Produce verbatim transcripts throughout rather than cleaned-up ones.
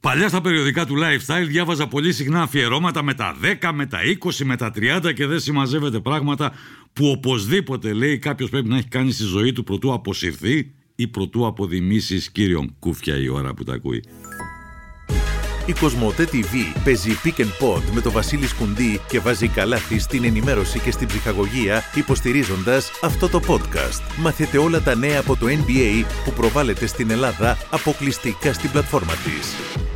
Παλιά στα περιοδικά του lifestyle διάβαζα πολύ συχνά αφιερώματα με τα δέκα, με τα είκοσι, με τα τριάντα και δεν συμμαζεύεται πράγματα που οπωσδήποτε, λέει, κάποιος πρέπει να έχει κάνει στη ζωή του προτού αποσυρθεί ή προτού αποδημήσει κύριον κούφια η ώρα που τα ακούει. Η Κοσμοτέ τι βι παίζει Pick and Pod με το Βασίλη Σκουντή και βάζει καλάθι στην ενημέρωση και στην ψυχαγωγία υποστηρίζοντας αυτό το podcast. Μαθετε όλα τα νέα από το N B A που προβάλλεται στην Ελλάδα αποκλειστικά στην πλατφόρμα της.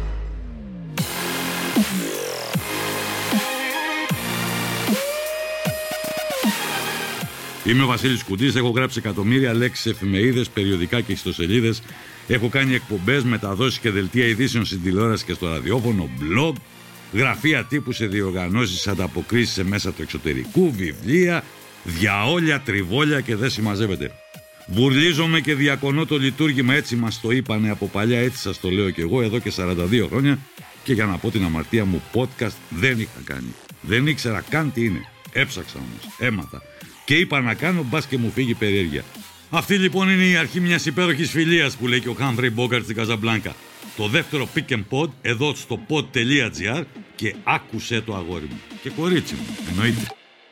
Είμαι ο Βασίλης Κουντής, έχω γράψει εκατομμύρια λέξεις σε εφημερίδες, περιοδικά και ιστοσελίδες. Έχω κάνει εκπομπές, μεταδόσεις και δελτία ειδήσεων στην τηλεόραση και στο ραδιόφωνο, blog, γραφεία τύπου σε διοργανώσεις, ανταποκρίσεις σε μέσα του εξωτερικού, βιβλία, διαόλια, τριβόλια και δεν συμμαζεύεται. Βουρλίζομαι και διακονώ το λειτουργήμα, έτσι μας το είπανε από παλιά, έτσι σας το λέω και εγώ εδώ και σαράντα δύο χρόνια και για να πω την αμαρτία μου, podcast δεν είχα κάνει. Δεν ήξερα καν τι είναι. Έψαξα όμως, έμαθα. Και είπα να κάνω, μπας και μου φύγει περιέργεια. Αυτή λοιπόν είναι η αρχή μιας υπέροχης φιλίας που λέει και ο Humphrey Bogart στην Καζαμπλάνκα. Το δεύτερο Pick and Pod εδώ στο pod τελεία gr και άκουσε το αγόρι μου. Και κορίτσι μου, εννοείται.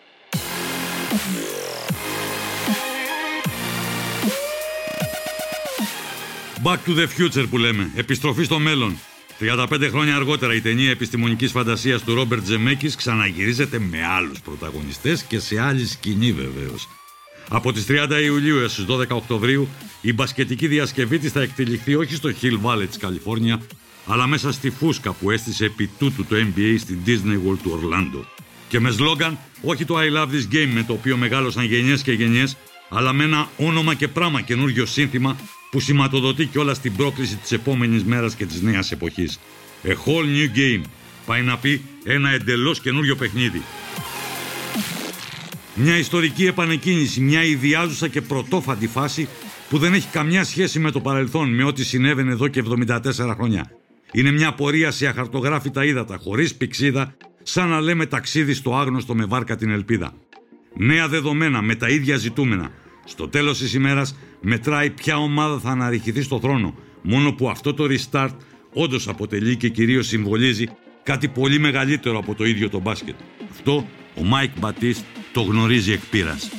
Back to the future που λέμε, επιστροφή στο μέλλον. τριάντα πέντε χρόνια αργότερα η ταινία επιστημονικής φαντασίας του Ρόμπερτ Ζεμέκης ξαναγυρίζεται με άλλους πρωταγωνιστές και σε άλλη σκηνή βεβαίως. Από τις τριάντα Ιουλίου έως τις δώδεκα Οκτωβρίου η μπασκετική διασκευή της θα εκτεληχθεί όχι στο Hill Valley της Καλιφόρνια, αλλά μέσα στη φούσκα που έστησε επί τούτου το N B A στην Disney World του Ορλάντο. Και με σλόγγαν όχι το I love this game με το οποίο μεγάλωσαν γενιές και γενιές, αλλά με ένα όνομα και πράγμα, καινούριο σύνθημα που σηματοδοτεί κιόλας την πρόκληση της επόμενης μέρας και της νέας εποχής. A whole new game. Πάει να πει ένα εντελώς καινούριο παιχνίδι. Μια ιστορική επανεκκίνηση, μια ιδιάζουσα και πρωτόφαντη φάση που δεν έχει καμιά σχέση με το παρελθόν, με ό,τι συνέβαινε εδώ και εβδομήντα τέσσερα χρόνια. Είναι μια πορεία σε αχαρτογράφητα ύδατα, χωρίς πηξίδα, σαν να λέμε ταξίδι στο άγνωστο με βάρκα την ελπίδα. Νέα δεδομένα με τα ίδια ζητούμενα. Στο τέλος της ημέρας μετράει ποια ομάδα θα αναρριχηθεί στο θρόνο, μόνο που αυτό το restart όντως αποτελεί και κυρίως συμβολίζει κάτι πολύ μεγαλύτερο από το ίδιο το μπάσκετ. Αυτό ο Μάικ Μπατίστ το γνωρίζει εκ πείρας.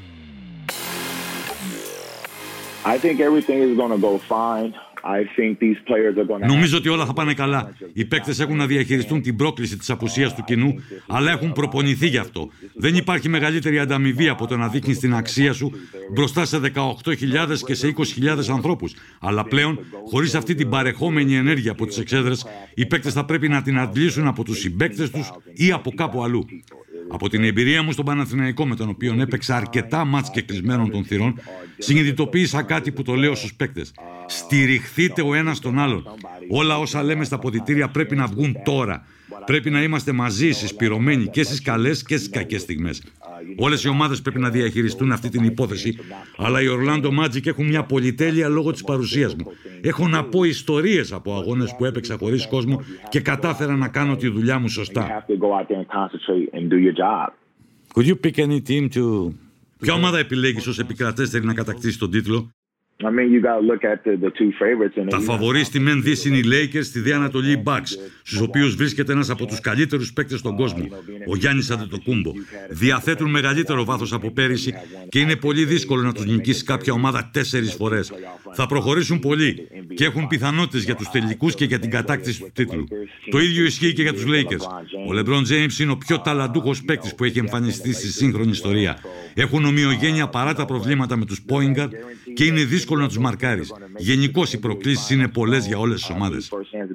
I think everything is going to go fine. I think these players are going to... Νομίζω ότι όλα θα πάνε καλά. Οι παίκτες έχουν να διαχειριστούν την πρόκληση της απουσίας του κοινού, αλλά έχουν προπονηθεί γι' αυτό. Δεν υπάρχει μεγαλύτερη ανταμοιβή από το να δείχνεις την αξία σου μπροστά σε δεκαοκτώ χιλιάδες και σε είκοσι χιλιάδες ανθρώπους. Αλλά πλέον, χωρίς αυτή την παρεχόμενη ενέργεια από τις εξέδρες, οι παίκτες θα πρέπει να την αντλήσουν από τους συμπαίκτες τους ή από κάπου αλλού. Από την εμπειρία μου στον Παναθηναϊκό, με τον οποίο έπαιξα αρκετά μάτς και κλεισμένων των θυρών, συνειδητοποίησα κάτι που το λέω στους παίκτες. Στηριχθείτε ο ένας τον άλλον. Όλα όσα λέμε στα ποδητήρια πρέπει να βγουν τώρα. Πρέπει να είμαστε μαζί, συσπηρωμένοι και στις καλές και στις κακές στιγμές. Όλες οι ομάδες πρέπει να διαχειριστούν αυτή την υπόθεση, αλλά οι Orlando Magic έχουν μια πολυτέλεια λόγω της παρουσίας μου. Έχω να πω ιστορίες από αγώνες που έπαιξα χωρίς κόσμο και κατάφερα να κάνω τη δουλειά μου σωστά. Could you pick any team to... Ποια ομάδα επιλέγεις ως επικρατέστερη να κατακτήσει τον τίτλο? I mean, you gotta look at the, the two favorites. Τα φαβορί στη μεν δύση είναι οι Lakers, στη δε Ανατολή Bucks, στους οποίους βρίσκεται ένας από τους καλύτερους παίκτες στον κόσμο, ο Γιάννης Αντετοκούμπο. Διαθέτουν μεγαλύτερο βάθος από πέρυσι και είναι πολύ δύσκολο να τους νικήσει κάποια ομάδα τέσσερις φορές. Θα προχωρήσουν πολύ και έχουν πιθανότητες για τους τελικούς και για την κατάκτηση του τίτλου. Το ίδιο ισχύει και για τους Lakers. Ο LeBron James είναι ο πιο ταλαντούχος παίκτης που έχει εμφανιστεί στη σύγχρονη ιστορία. Έχουν ομοιογένεια παρά τα προβλήματα με τους point guard και είναι δύσκολο να τους μαρκάρεις. Γενικώς οι προκλήσεις είναι πολλές για όλες τις ομάδες.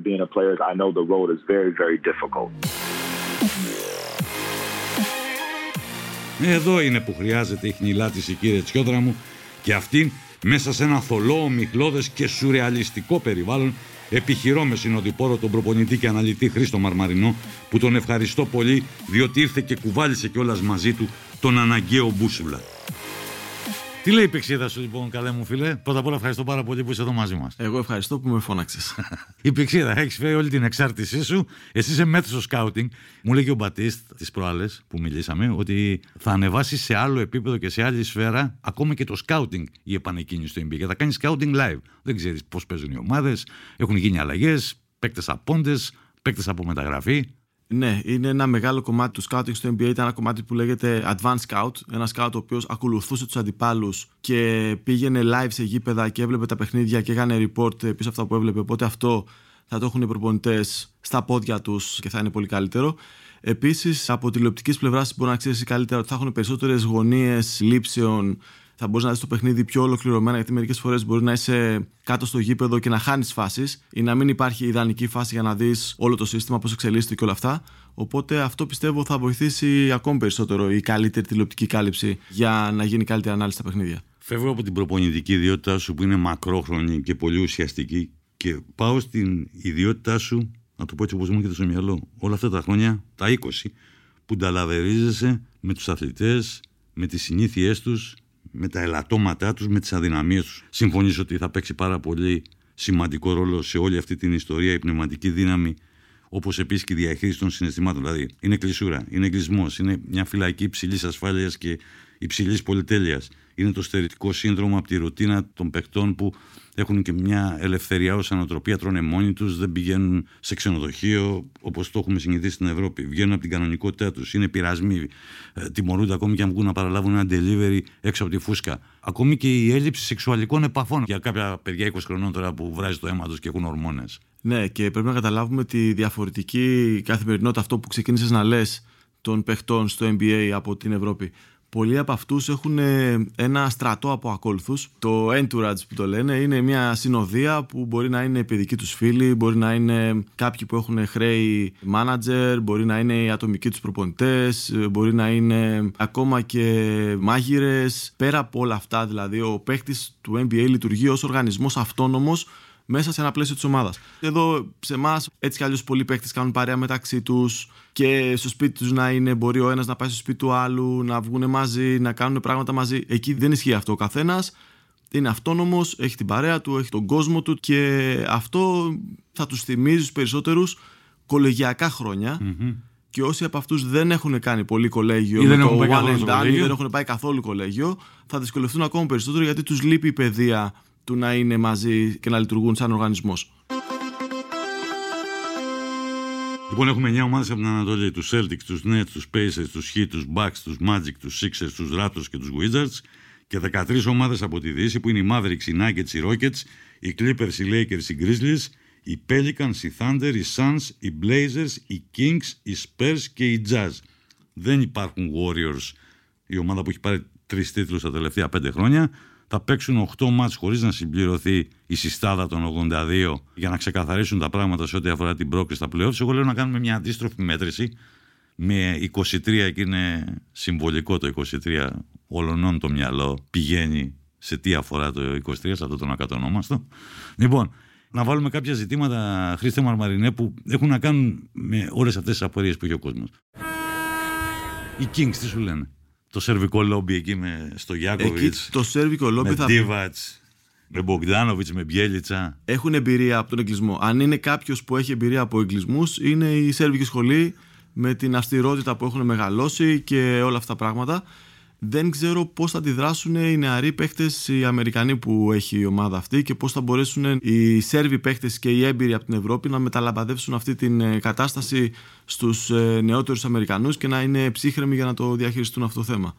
Εδώ είναι που χρειάζεται η χνηλάτιση, κύριε Τσιόδρα μου, και αυτήν μέσα σε ένα θολό, ομιχλώδες και σουρεαλιστικό περιβάλλον επιχειρώ με συνοδοιπόρο τον προπονητή και αναλυτή Χρήστο Μαρμαρινό, που τον ευχαριστώ πολύ διότι ήρθε και κουβάλισε κιόλας μαζί του τον αναγκαίο μπούσουλα. Τι λέει η πηξίδα σου λοιπόν, καλέ μου φίλε? Πρώτα απ' όλα ευχαριστώ πάρα πολύ που είσαι εδώ μαζί μας. Εγώ ευχαριστώ που με φώναξες. Η πηξίδα, έχεις φέρει όλη την εξάρτησή σου. Εσύ είσαι μέτρος στο σκάουτινγκ. Μου λέγει ο Μπατίστ τις προάλλες που μιλήσαμε ότι θα ανεβάσει σε άλλο επίπεδο και σε άλλη σφαίρα ακόμα και το σκάουτινγκ η επανεκκίνηση του N B A. Και θα κάνει σκάουτινγκ live. Δεν ξέρεις πώς παίζουν οι ομάδες, έχουν γίνει αλλαγές. παίκτες απόντες, παίκτες από μεταγραφή. Ναι, είναι ένα μεγάλο κομμάτι του scouting στο N B A. Ήταν ένα κομμάτι που λέγεται Advanced Scout. Ένα scout ο οποίος ακολουθούσε τους αντιπάλους και πήγαινε live σε γήπεδα και έβλεπε τα παιχνίδια και έκανε report πίσω από αυτά που έβλεπε. Οπότε αυτό θα το έχουν οι προπονητές στα πόδια τους και θα είναι πολύ καλύτερο. Επίσης, από τηλεοπτικής πλευράς μπορεί να ξέρεις καλύτερα ότι θα έχουν περισσότερες γωνίες λήψεων. Θα μπορείς να δεις το παιχνίδι πιο ολοκληρωμένα, γιατί μερικές φορές μπορεί να είσαι κάτω στο γήπεδο και να χάνεις φάσεις ή να μην υπάρχει ιδανική φάση για να δεις όλο το σύστημα, πώς εξελίσσεται και όλα αυτά. Οπότε αυτό πιστεύω θα βοηθήσει ακόμη περισσότερο η καλύτερη τηλεοπτική κάλυψη για να γίνει καλύτερη ανάλυση στα παιχνίδια. Φεύγω από την προπονητική ιδιότητά σου που είναι μακρόχρονη και πολύ ουσιαστική και πάω στην ιδιότητά σου, να το πω έτσι όπως μου έρχεται στο μυαλό, όλα αυτά τα χρόνια, τα είκοσι, που νταλαβερίζεσαι με τους αθλητές, με τις συνήθειές τους, με τα ελαττώματά τους, με τις αδυναμίες τους. Συμφωνείς ότι θα παίξει πάρα πολύ σημαντικό ρόλο σε όλη αυτή την ιστορία η πνευματική δύναμη, όπως επίσης και η διαχείριση των συναισθημάτων. Δηλαδή, είναι κλεισούρα, είναι εγκλισμός, είναι μια φυλακή υψηλής ασφάλειας και υψηλής πολυτέλειας. Είναι το στερετικό σύνδρομο από τη ρουτίνα των παιχτών που έχουν και μια ελευθεριά ως ανατροπία, τρώνε μόνοι τους, δεν πηγαίνουν σε ξενοδοχείο όπως το έχουμε συνηθίσει στην Ευρώπη. Βγαίνουν από την κανονικότητά τους, είναι πειρασμοί, ε, τιμωρούνται ακόμη και αν βγουν να παραλάβουν ένα delivery έξω από τη φούσκα. Ακόμη και η έλλειψη σεξουαλικών επαφών για κάποια παιδιά είκοσι χρονών τώρα που βράζει το αίμα τους και έχουν ορμόνες. Ναι, και πρέπει να καταλάβουμε τη διαφορετική καθημερινότητα, αυτό που ξεκίνησες να λες, των παιχτών στο N B A από την Ευρώπη. Πολλοί από αυτούς έχουν ένα στρατό από ακόλουθους. Το entourage που το λένε είναι μια συνοδεία που μπορεί να είναι παιδικοί τους φίλοι, μπορεί να είναι κάποιοι που έχουν χρέη manager, μπορεί να είναι οι ατομικοί τους προπονητές, μπορεί να είναι ακόμα και μάγειρες. Πέρα από όλα αυτά, δηλαδή, ο παίκτης του N B A λειτουργεί ως οργανισμός αυτόνομος μέσα σε ένα πλαίσιο της ομάδας. Εδώ σε εμάς, έτσι κι αλλιώς, πολλοί παίκτες κάνουν παρέα μεταξύ τους και στο σπίτι τους να είναι, μπορεί ο ένας να πάει στο σπίτι του άλλου, να βγουν μαζί, να κάνουν πράγματα μαζί. Εκεί δεν ισχύει αυτό. Ο καθένας είναι αυτόνομος, έχει την παρέα του, έχει τον κόσμο του και αυτό θα τους θυμίζει στους περισσότερους κολεγιακά χρόνια. Mm-hmm. Και όσοι από αυτούς δεν έχουν κάνει πολύ κολέγιο, ή με δεν το έχουν πάει one and done, ή δεν έχουν πάει καθόλου κολέγιο, θα δυσκολευτούν ακόμα περισσότερο γιατί τους λείπει η παιδεία του να είναι μαζί και να λειτουργούν σαν οργανισμός. Λοιπόν, έχουμε εννιά ομάδες από την Ανατολή, τους Celtics, τους Nets, τους Pacers, τους Heat, τους Bucks, τους Magic, τους Sixers, τους Raptors και τους Wizards και δεκατρείς ομάδες από τη Δύση που είναι οι Mavericks, οι Nuggets, οι Rockets, οι Clippers, οι Lakers, οι Grizzlies, οι Pelicans, οι Thunder, οι Suns, οι Blazers, οι Kings, οι Spurs και οι Jazz. Δεν υπάρχουν Warriors, η ομάδα που έχει πάρει τρεις τίτλους τα τελευταία πέντε χρόνια. Θα παίξουν οκτώ μάτς χωρίς να συμπληρωθεί η συστάδα των ογδόντα δύο για να ξεκαθαρίσουν τα πράγματα σε ό,τι αφορά την πρόκριση στα playoffs. Εγώ λέω να κάνουμε μια αντίστροφη μέτρηση με είκοσι τρία και είναι συμβολικό το είκοσι τρία. Ολονών το μυαλό πηγαίνει σε τι αφορά το είκοσι τρία, σε αυτό το ακατονόμαστο. Λοιπόν, να βάλουμε κάποια ζητήματα, Χρήστε Μαρμαρινέ, που έχουν να κάνουν με όλες αυτές τις απορίες που έχει ο κόσμος. Οι Kings τι σου λένε? Το σερβικό λόμπι εκεί με στο Γιάκοβιτς, το σερβικό λόμπι με θα... Ντίβατς, με Μπογκδάνοβιτς, με Μπιέλιτσα. Έχουν εμπειρία από τον εγκλισμό. Αν είναι κάποιος που έχει εμπειρία από εγκλισμούς, είναι η σερβική σχολή με την αυστηρότητα που έχουν μεγαλώσει και όλα αυτά τα πράγματα. Δεν ξέρω πώς θα αντιδράσουν οι νεαροί παίχτες, οι Αμερικανοί που έχει η ομάδα αυτή και πώς θα μπορέσουν οι Σέρβοι παίχτες και οι έμπειροι από την Ευρώπη να μεταλαμπαδεύσουν αυτή την κατάσταση στους νεότερους Αμερικανούς και να είναι ψύχρεμοι για να το διαχειριστούν αυτό το θέμα.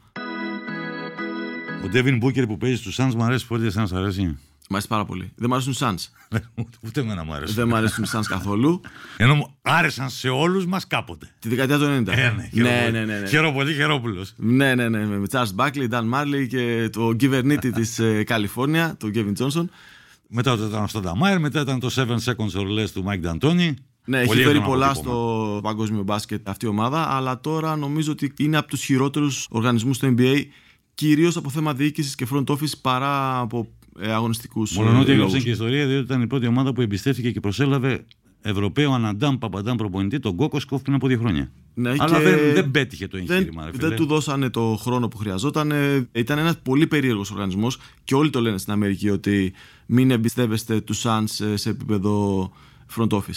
Ο Ντέβιν Μπούκερ που παίζει στους Suns μου αρέσει πολύ, εσένα σου αρέσει? Μ' αρέσει πάρα πολύ. Δεν μ' αρέσουν οι Suns. Ούτε εμένα μου αρέσουν. Δεν μ' αρέσουν οι Suns καθόλου. Ενώ άρεσαν σε όλους μας κάποτε. Τη δεκαετία του ενενήντα. Ε, ναι, ναι, ναι, ναι, ναι. Χαιρόπολη, Χαιρόπουλος. Ναι, ναι, ναι. Με Charles Barkley, Dan Marley και το κυβερνήτη της Καλιφόρνια, τον Kevin Johnson. Μετά ήταν ο Στανταμάιρ, μετά ήταν το seven seconds or less του Mike D'Antoni. Ναι, έχει φέρει πολλά στο παγκόσμιο μπάσκετ αυτή η ομάδα, αλλά τώρα νομίζω ότι είναι από τους χειρότερους οργανισμούς στο N B A, κυρίως από θέμα διοίκησης και front office παρά από αγωνιστικούς λόγους. Μόνο ότι έγραψαν και ιστορία, διότι ήταν η πρώτη ομάδα που εμπιστεύτηκε και προσέλαβε Ευρωπαίο Αναντάμ Παπαντάμ προπονητή, τον Κόκοσκοφ, πριν από δύο χρόνια. Ναι, αλλά δεν, δεν πέτυχε το εγχείρημα. Δεν, δεν του δώσανε το χρόνο που χρειαζόταν. Ήταν ένας πολύ περίεργος οργανισμός και όλοι το λένε στην Αμερική ότι μην εμπιστεύεστε τους Suns σε επίπεδο front office.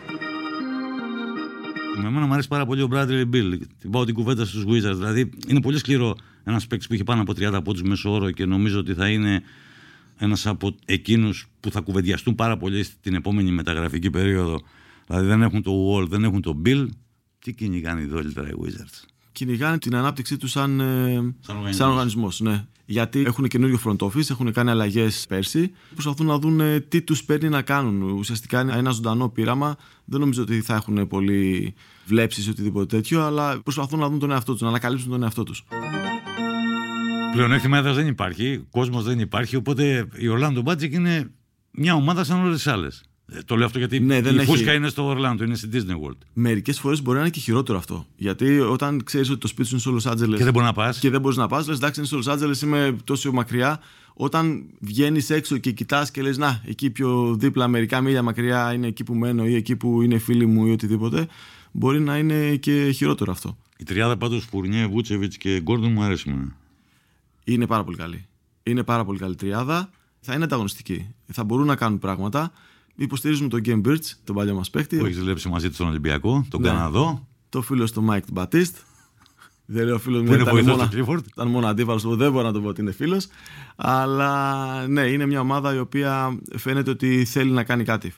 Με εμένα μου αρέσει πάρα πολύ ο Bradley Beal. Την πάω την κουβέντα στους Wizards. Δηλαδή είναι πολύ σκληρό ένας παίκτης που είχε πάνω από τριάντα πόντους μέσο όρο και νομίζω ότι θα είναι ένας από εκείνους που θα κουβεντιαστούν πάρα πολύ στην επόμενη μεταγραφική περίοδο. Δηλαδή δεν έχουν το Wall, δεν έχουν το Bill. Τι κυνηγάνε οι δόλυτρα οι Wizards? Κυνηγάνε την ανάπτυξή του σαν, ε, σαν οργανισμός. Σαν οργανισμός, ναι. Γιατί έχουν καινούριο front office, έχουν κάνει αλλαγές πέρσι. Προσπαθούν να δουν ε, τι τους παίρνει να κάνουν. Ουσιαστικά είναι ένα ζωντανό πείραμα. Δεν νομίζω ότι θα έχουν πολύ βλέψεις ή οτιδήποτε τέτοιο, αλλά προσπαθούν να δουν τον εαυτό τους, να ανακαλύψουν τον εαυτό τους. Πλεονέκτημα έδρας δεν υπάρχει, κόσμος δεν υπάρχει, οπότε η Orlando Magic είναι μια ομάδα σαν όλες τις άλλες. Το λέω αυτό γιατί ναι, η έχει... φούσκα είναι στο Orlando, είναι στη Disney World. Μερικές φορές μπορεί να είναι και χειρότερο αυτό. Γιατί όταν ξέρεις ότι το σπίτι σου είναι στο Los Angeles και δεν μπορεί να πας, και δεν μπορείς να πας, λες εντάξει, είναι στο Los Angeles, είμαι τόσο μακριά. Όταν βγαίνεις έξω και κοιτάς και λες να, εκεί πιο δίπλα, μερικά μίλια μακριά είναι εκεί που μένω ή εκεί που είναι φίλοι μου ή οτιδήποτε, μπορεί να είναι και χειρότερο αυτό. Η τριάδα πάντως Φουρνιέ, Βούτσεβιτς και Γκόρντον μου αρέσουν. Είναι πάρα πολύ καλή. Είναι πάρα πολύ καλή τριάδα. Θα είναι ανταγωνιστική. Θα μπορούν να κάνουν πράγματα. Υποστηρίζουμε τον Γκέιμ Μπίρτς, τον παλιό μας παίκτη. Που έχει δουλέψει μαζί του στον Ολυμπιακό, τον ναι. Καναδό. Το φίλο του Μάικ Μπατίστ. Δεν λέω φίλος μου, ήταν, μόνο, ήταν μόνο αντίπαλος του, δεν μπορώ να το πω ότι είναι φίλος. Αλλά ναι, είναι μια ομάδα η οποία φαίνεται ότι θέλει να κάνει κάτι.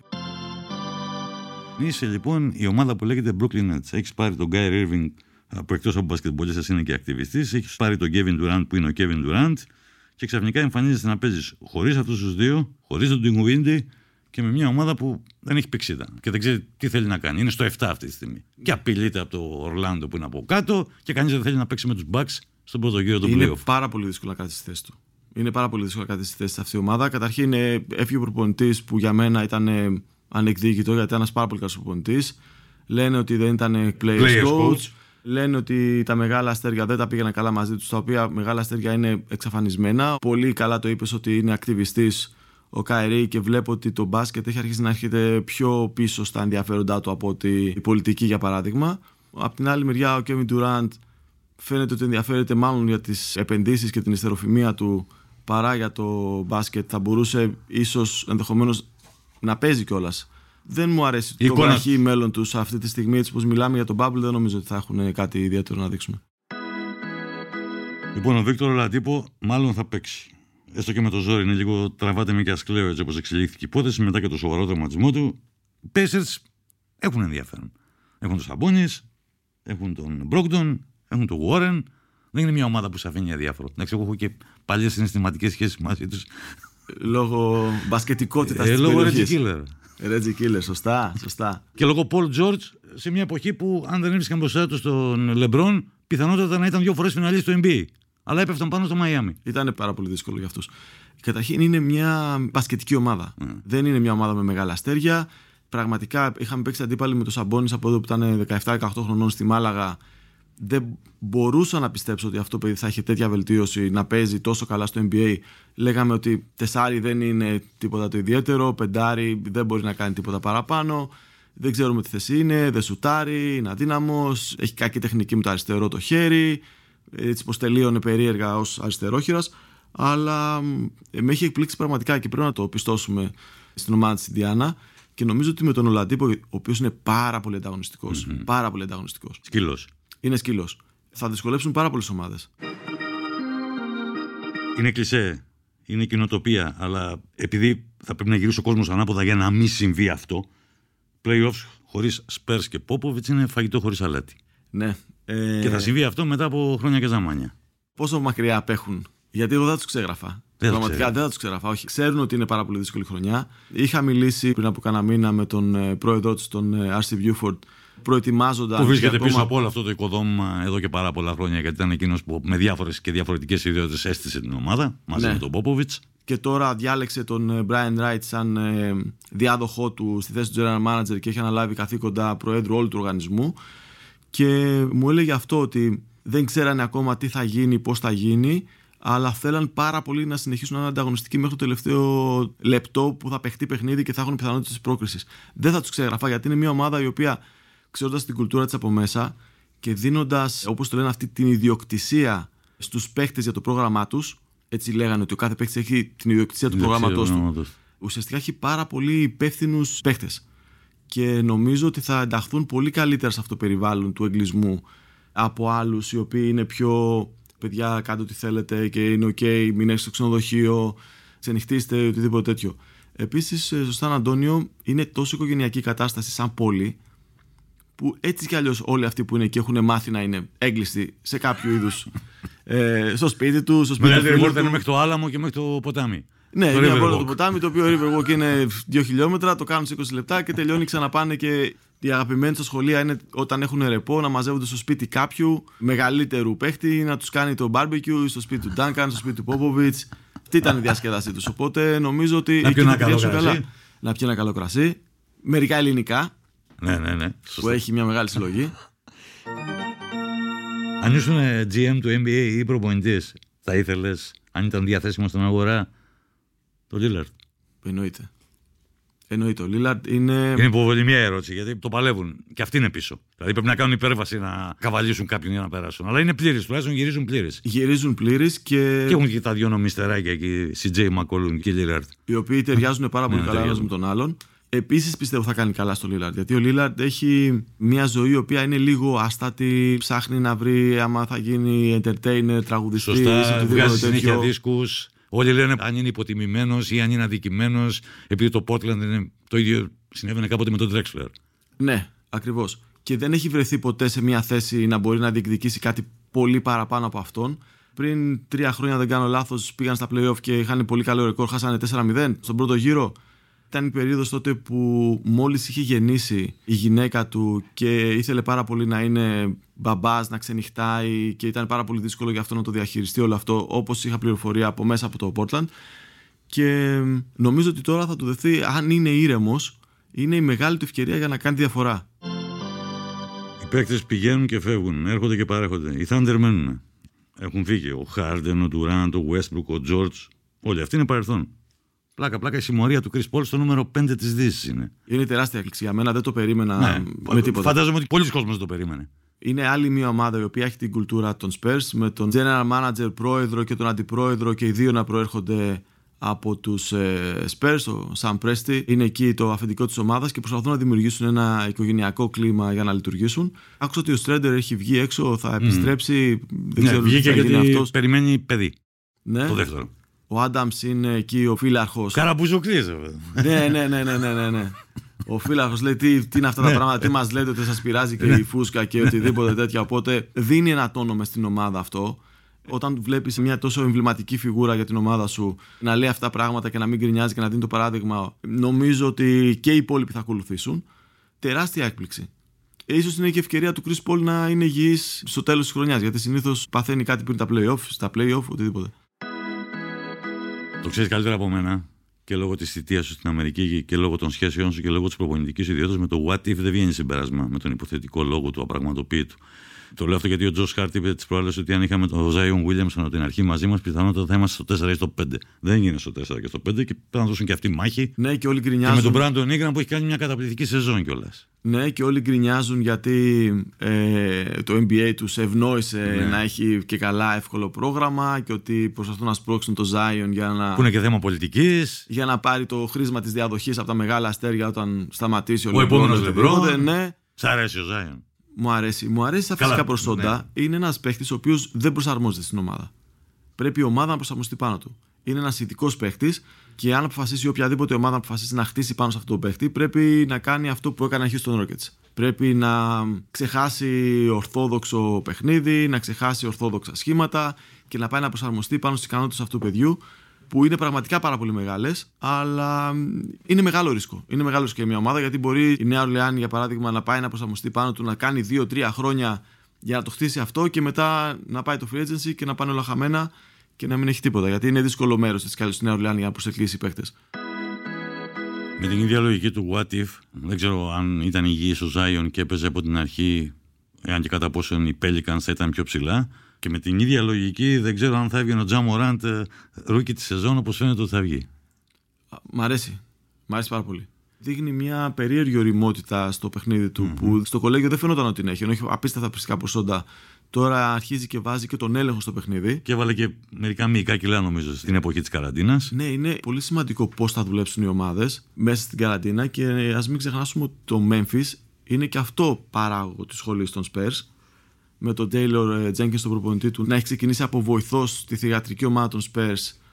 Είσαι λοιπόν η ομάδα που λέγεται Brooklyn Nets. Έχεις πάρει τον Kyrie Irving, που εκτός από μπασκετμπολίστας είναι και ακτιβιστής. Έχεις πάρει τον Kevin Durant που είναι ο Kevin Durant. Και ξαφνικά εμφανίζεσαι να παίζεις χωρίς αυτούς τους δύο, χωρίς τον Dinwiddie και με μια ομάδα που δεν έχει πηξίδα και δεν ξέρει τι θέλει να κάνει. Είναι στο επτά αυτή τη στιγμή. Και απειλείται από το Ορλάντο που είναι από κάτω και κανείς δεν θέλει να παίξει με τους Bucks στον πρώτο γύρο του playoff. Είναι πάρα πολύ δύσκολο να κάτσει στη θέση του. Είναι πάρα πολύ δύσκολο να κάτσει στη θέση σε αυτή η ομάδα. Καταρχήν έφυγε ο προπονητής που για μένα ήταν ανεκδίκητο, γιατί ήταν ένας πάρα πολύ καλός προπονητής. Λένε ότι δεν ήταν players coach. coach. Λένε ότι τα μεγάλα αστέρια δεν τα πήγαιναν καλά μαζί τους, τα οποία μεγάλα αστέρια είναι εξαφανισμένα. Πολύ καλά το είπες ότι είναι ακτιβιστής ο Καϊρή και βλέπω ότι το μπάσκετ έχει αρχίσει να έρχεται πιο πίσω στα ενδιαφέροντά του από ότι η πολιτική, για παράδειγμα. Απ' την άλλη μεριά, ο Kevin Durant φαίνεται ότι ενδιαφέρεται μάλλον για τις επενδύσεις και την ιστεροφημία του παρά για το μπάσκετ. Θα μπορούσε ίσως ενδεχομένως να παίζει κιόλας. Δεν μου αρέσει το βραχή μέλλον τους αυτή τη στιγμή, έτσι πως μιλάμε για τον Bubble, δεν νομίζω ότι θα έχουν κάτι ιδιαίτερο να δείξουμε. Λοιπόν, ο Βίκτορ Ολαντίπο μάλλον θα παίξει. Έστω και με το ζόρι, είναι λίγο τραβάτε με και ασκλαίο έτσι όπως εξελίχθηκε η υπόθεση μετά και το σοβαρό τραυματισμό του. Οι Pacers έχουν ενδιαφέρον. Έχουν τον Σαμπόνις, έχουν τον Μπρόγκτον, έχουν τον Warren. Δεν είναι μια ομάδα που σε αφήνει αδιάφορο. Εντάξει, εγώ έχω και παλιές συναισθηματικές σχέσεις μαζί τους. Λόγω μπασκετικότητας ε, της λόγω περιοχής. Reggie Killer. Reggie Killer, σωστά, σωστά. Και λόγω Paul George, σε μια εποχή που αν δεν έβρισκαν μπροστά του στον LeBron, πιθανότατα να ήταν δύο φορές φιναλίστ στο N B A. Αλλά έπεφταν πάνω στο Μαϊάμι. Ήταν πάρα πολύ δύσκολο για αυτούς. Καταρχήν είναι μια μπασκετική ομάδα. Mm. Δεν είναι μια ομάδα με μεγάλα αστέρια. Πραγματικά είχαμε παίξει αντίπαλοι με το Σαμπόνις από εδώ που ήταν δεκαεπτά δεκαοκτώ χρονών στη Μάλαγα. Δεν μπορούσα να πιστέψω ότι αυτό παιδί θα έχει τέτοια βελτίωση, να παίζει τόσο καλά στο N B A. Λέγαμε ότι τεσάρι δεν είναι τίποτα το ιδιαίτερο, πεντάρι δεν μπορεί να κάνει τίποτα παραπάνω. Δεν ξέρουμε τι θέση είναι, δεν σουτάρει, είναι αδύναμος, έχει κακή τεχνική με το αριστερό το χέρι. Έτσι πως τελείωνε περίεργα ως αριστερόχειρας. Αλλά με έχει εκπλήξει πραγματικά και πρέπει να το πιστώσουμε στην ομάδα της Ινδιάνα. Και νομίζω ότι με τον Ολαντίπο, ο οποίος είναι πάρα πολύ ανταγωνιστικός, mm-hmm. πάρα πολύ ανταγωνιστικός. Σκύλος. Είναι σκύλος. Θα δυσκολέψουν πάρα πολλές ομάδες. Είναι κλισέ, είναι κοινοτοπία, αλλά επειδή θα πρέπει να γυρίσει ο κόσμος ανάποδα για να μην συμβεί αυτό, playoffs χωρίς Spurs και Popovich είναι φαγητό χωρίς αλάτι. Ναι. Ε... Και θα συμβεί αυτό μετά από χρόνια και ζαμάνια. Πόσο μακριά απέχουν, γιατί εγώ δεν θα τους ξέγραφα. Δεν Πραγματικά ξέρω. δεν θα τους ξέγραφα. Όχι. Ξέρουν ότι είναι πάρα πολύ δύσκολη χρονιά. Είχα μιλήσει πριν από κάνα μήνα με τον πρόεδρό του, τον Άρσι Μπιούφορντ, προετοιμάζοντας. Που βρίσκεται ακόμα... πίσω από όλο αυτό το οικοδόμημα εδώ και πάρα πολλά χρόνια, γιατί ήταν εκείνος που με διάφορες και διαφορετικές ιδιότητες έστησε την ομάδα μαζί ναι. με τον Πόποβιτς. Και τώρα διάλεξε τον Brian Wright σαν ε, διάδοχό του στη θέση του General Manager και έχει αναλάβει καθήκοντα προέδρου όλου του οργανισμού. Και μου έλεγε αυτό ότι δεν ξέρανε ακόμα τι θα γίνει, πώς θα γίνει, αλλά θέλαν πάρα πολύ να συνεχίσουν να είναι ανταγωνιστικοί μέχρι το τελευταίο λεπτό που θα παιχτεί παιχνίδι και θα έχουν πιθανότητες πρόκρισης. Δεν θα τους ξεγραφά, γιατί είναι μια ομάδα η οποία, ξέροντας την κουλτούρα της από μέσα και δίνοντας, όπως το λένε, αυτή την ιδιοκτησία στους παίχτες για το πρόγραμμά τους. Έτσι λέγανε ότι ο κάθε παίχτης έχει την ιδιοκτησία του προγράμματός του. Ουσιαστικά έχει πάρα πολύ υπεύθυνους παίχτες. Και νομίζω ότι θα ενταχθούν πολύ καλύτερα σε αυτό το περιβάλλον του εγκλισμού από άλλους οι οποίοι είναι πιο παιδιά, κάντε ό,τι θέλετε και είναι ok, μην έχεις στο ξενοδοχείο, ξενυχτήσετε ή οτιδήποτε τέτοιο. Επίσης, στο Σαν Αντώνιο είναι τόσο οικογενειακή κατάσταση σαν πόλη, που έτσι κι αλλιώς όλοι αυτοί που είναι εκεί έχουν μάθει να είναι έγκλειστοι σε κάποιο είδους. ε, στο σπίτι του, στο σπίτι του. Μεγαλύτερη πόρτα είναι μέχρι το Άλαμο και μέχρι το ποτάμι. Ναι, μια πόρτα του ποτάμι, το οποίο Riverwalk είναι δύο χιλιόμετρα, το κάνουν σε είκοσι λεπτά και τελειώνει, ξαναπάνε. Και οι αγαπημένοι στα σχολεία είναι όταν έχουν ρεπό να μαζεύονται στο σπίτι κάποιου μεγαλύτερου παίχτη, να τους κάνει το barbecue στο σπίτι του Duncan, στο σπίτι του Popovich. Τι ήταν η διασκέδασή τους. Οπότε νομίζω ότι. Να πιει ένα καλό κρασί. Να πιει ένα καλό κρασί. Μερικά ελληνικά. Ναι, ναι, ναι. Που έχει μια μεγάλη συλλογή. Αν ήσουν τζι εμ του N B A ή προπονητής, θα ήθελες, αν ήταν διαθέσιμο στην αγορά, το Lillard? Εννοείται. Εννοείται. Ο Lillard είναι. Είναι υποβολή μια ερώτηση, γιατί το παλεύουν. Και αυτοί είναι πίσω. Δηλαδή πρέπει να κάνουν υπέρβαση να καβαλήσουν κάποιον για να περάσουν. Αλλά είναι πλήρης, τουλάχιστον γυρίζουν πλήρης. Γυρίζουν πλήρης και. Και έχουν και τα δυο νομιστεράκια εκεί, σι τζέι McCollum και Lillard. Οι οποίοι ταιριάζουν πάρα πολύ ναι, καλά ένας με τον άλλον. Επίσης πιστεύω θα κάνει καλά στο Lillard. Γιατί ο Lillard έχει μια ζωή η οποία είναι λίγο άστατη. Ψάχνει να βρει άμα θα γίνει entertainer, τραγουδιστής. Σωστά, βγάζει συνέχεια δίσκους. Όλοι λένε αν είναι υποτιμημένος ή αν είναι αδικημένος, επειδή το Portland είναι το ίδιο συνέβαινε κάποτε με τον Drexler. Ναι, ακριβώς. Και δεν έχει βρεθεί ποτέ σε μια θέση να μπορεί να διεκδικήσει κάτι πολύ παραπάνω από αυτόν. Πριν τρία χρόνια, δεν κάνω λάθος, πήγαν στα play-off και είχαν πολύ καλό ρεκόρ. Χάσανε τέσσερα μηδέν στον πρώτο γύρο. Ήταν η περίοδος τότε που μόλις είχε γεννήσει η γυναίκα του και ήθελε πάρα πολύ να είναι μπαμπάς, να ξενυχτάει και ήταν πάρα πολύ δύσκολο για αυτό να το διαχειριστεί όλο αυτό, όπως είχα πληροφορία από μέσα από το Portland. Και νομίζω ότι τώρα θα του δεθεί, αν είναι ήρεμος, είναι η μεγάλη του ευκαιρία για να κάνει διαφορά. Οι παίκτες πηγαίνουν και φεύγουν, έρχονται και παρέχονται. Οι Thunder μένουν. Έχουν φύγει ο Harden, ο Durant, ο Westbrook, ο George. Όλοι αυτοί είναι παρελθόν. Πλάκα, πλάκα η συμμορία του Chris Paul στο νούμερο πέντε της Δύσης είναι. Είναι τεράστια έκπληξη για μένα, δεν το περίμενα ναι, με τίποτα. Φαντάζομαι ότι πολλοί κόσμος δεν το περίμενε. Είναι άλλη μια ομάδα η οποία έχει την κουλτούρα των Spurs με τον general manager, πρόεδρο και τον αντιπρόεδρο και οι δύο να προέρχονται από τους ε, Spurs. Ο Sam Presti είναι εκεί το αφεντικό της ομάδας και προσπαθούν να δημιουργήσουν ένα οικογενειακό κλίμα για να λειτουργήσουν. Άκουσα ότι ο Strader έχει βγει έξω, θα επιστρέψει. Mm. Δεν ξέρω, ναι, βγήκε γιατί αυτός. Περιμένει παιδί. Ναι. Το δεύτερο. Ο Άνταμς είναι εκεί ο φύλαρχος. Καραμπουζοκλής, ναι, ναι, ναι, ναι, ναι, ναι, ναι. Ο φύλαρχος λέει τι, τι είναι αυτά τα πράγματα, τι μας λέτε ότι σας πειράζει και η φούσκα και οτιδήποτε τέτοια. Οπότε δίνει ένα τόνο μες στην ομάδα αυτό. Όταν βλέπεις μια τόσο εμβληματική φιγούρα για την ομάδα σου να λέει αυτά τα πράγματα και να μην γκρινιάζει και να δίνει το παράδειγμα, νομίζω ότι και οι υπόλοιποι θα ακολουθήσουν. Τεράστια έκπληξη. Ίσως είναι και ευκαιρία του Chris Paul να είναι υγιής στο τέλος της χρονιάς, γιατί συνήθως παθαίνει κάτι πριν τα play-off, στα play-off, οτιδήποτε. Το ξέρεις καλύτερα από μένα και λόγω της θητείας σου στην Αμερική και λόγω των σχέσεων σου και λόγω της προπονητικής ιδιότητας. Με το what if δεν βγαίνει συμπέρασμα με τον υποθετικό λόγο του απραγματοποιήτου. Το λέω αυτό γιατί ο Τζος Χάρτ είπε τις προάλλες ότι αν είχαμε τον Ζάιον Βίλιαμσον από την αρχή μαζί μας, πιθανότατα θα είμαστε στο τέσσερα ή στο πέντε. Δεν έγινε στο τέσσερα και στο πέντε και πρέπει να δώσουν και αυτή μάχη. Ναι, και όλοι γκρινιάζουν. Και με τον Μπράντον Ίγκραμ που έχει κάνει μια καταπληκτική σεζόν κιόλας. Ναι, και όλοι γκρινιάζουν γιατί ε, το N B A τους ευνόησε ναι. να έχει και καλά εύκολο πρόγραμμα και ότι προσπαθούν να σπρώξουν το Zion για να. Που είναι και θέμα πολιτικής. Για να πάρει το χρήσμα της διαδοχής από τα μεγάλα αστέρια όταν σταματήσει ο, ο επόμενος LeBron. Ναι. Σ' αρέσει ο Zion? Μου αρέσει. Μου αρέσει τα φυσικά προσόντα. Ναι. Είναι ένας παίχτης ο οποίος δεν προσαρμόζεται στην ομάδα. Πρέπει η ομάδα να προσαρμοστεί πάνω του. Είναι ένας ηθικός παίχτης και αν αποφασίσει οποιαδήποτε ομάδα αποφασίσει να χτίσει πάνω σε αυτό το παίχτη, πρέπει να κάνει αυτό που έκανε ο Houston Rockets. Πρέπει να ξεχάσει ορθόδοξο παιχνίδι, να ξεχάσει ορθόδοξα σχήματα και να πάει να προσαρμοστεί πάνω στις ικανότητες αυτού του παιδιού, που είναι πραγματικά πάρα πολύ μεγάλες, αλλά είναι μεγάλο ρίσκο. Είναι μεγάλο ρίσκο για μια ομάδα, γιατί μπορεί η Νέα Ορλεάνη, για παράδειγμα, να πάει να προσαρμοστεί πάνω του, να κάνει δύο τρία χρόνια για να το χτίσει αυτό και μετά να πάει το free agency και να πάνε όλα χαμένα και να μην έχει τίποτα. Γιατί είναι δύσκολο μέρος της καλής Νέα Ορλεάνη για να προσελκύσει παίκτες. Με την ίδια λογική του what if, δεν ξέρω αν ήταν υγιής ο Zion και έπαιζε από την αρχή, εάν και κατά πόσον οι Pelicans θα ήταν πιο ψηλά. Και με την ίδια λογική δεν ξέρω αν θα έβγαινε ο Ja Morant ρούκι τη σεζόν όπως φαίνεται ότι θα βγει. Μ' αρέσει. Μ' αρέσει πάρα πολύ. Δείχνει μια περίεργη ωριμότητα στο παιχνίδι του, mm-hmm. που στο κολέγιο δεν φαινόταν ότι την έχει. Ενώ έχει απίστευτα φυσικά προσόντα. Τώρα αρχίζει και βάζει και τον έλεγχο στο παιχνίδι. Και έβαλε και μερικά μυϊκά κιλά, νομίζω, στην εποχή της καραντίνας. Ναι, είναι πολύ σημαντικό πώς θα δουλέψουν οι ομάδες μέσα στην καραντίνα. Και ας μην ξεχάσουμε ότι το Memphis είναι και αυτό παράγωγο της σχολής των Spurs. Με τον Taylor Jenkins, τον προπονητή του, να έχει ξεκινήσει από βοηθός στη θυγατρική ομάδα των Spurs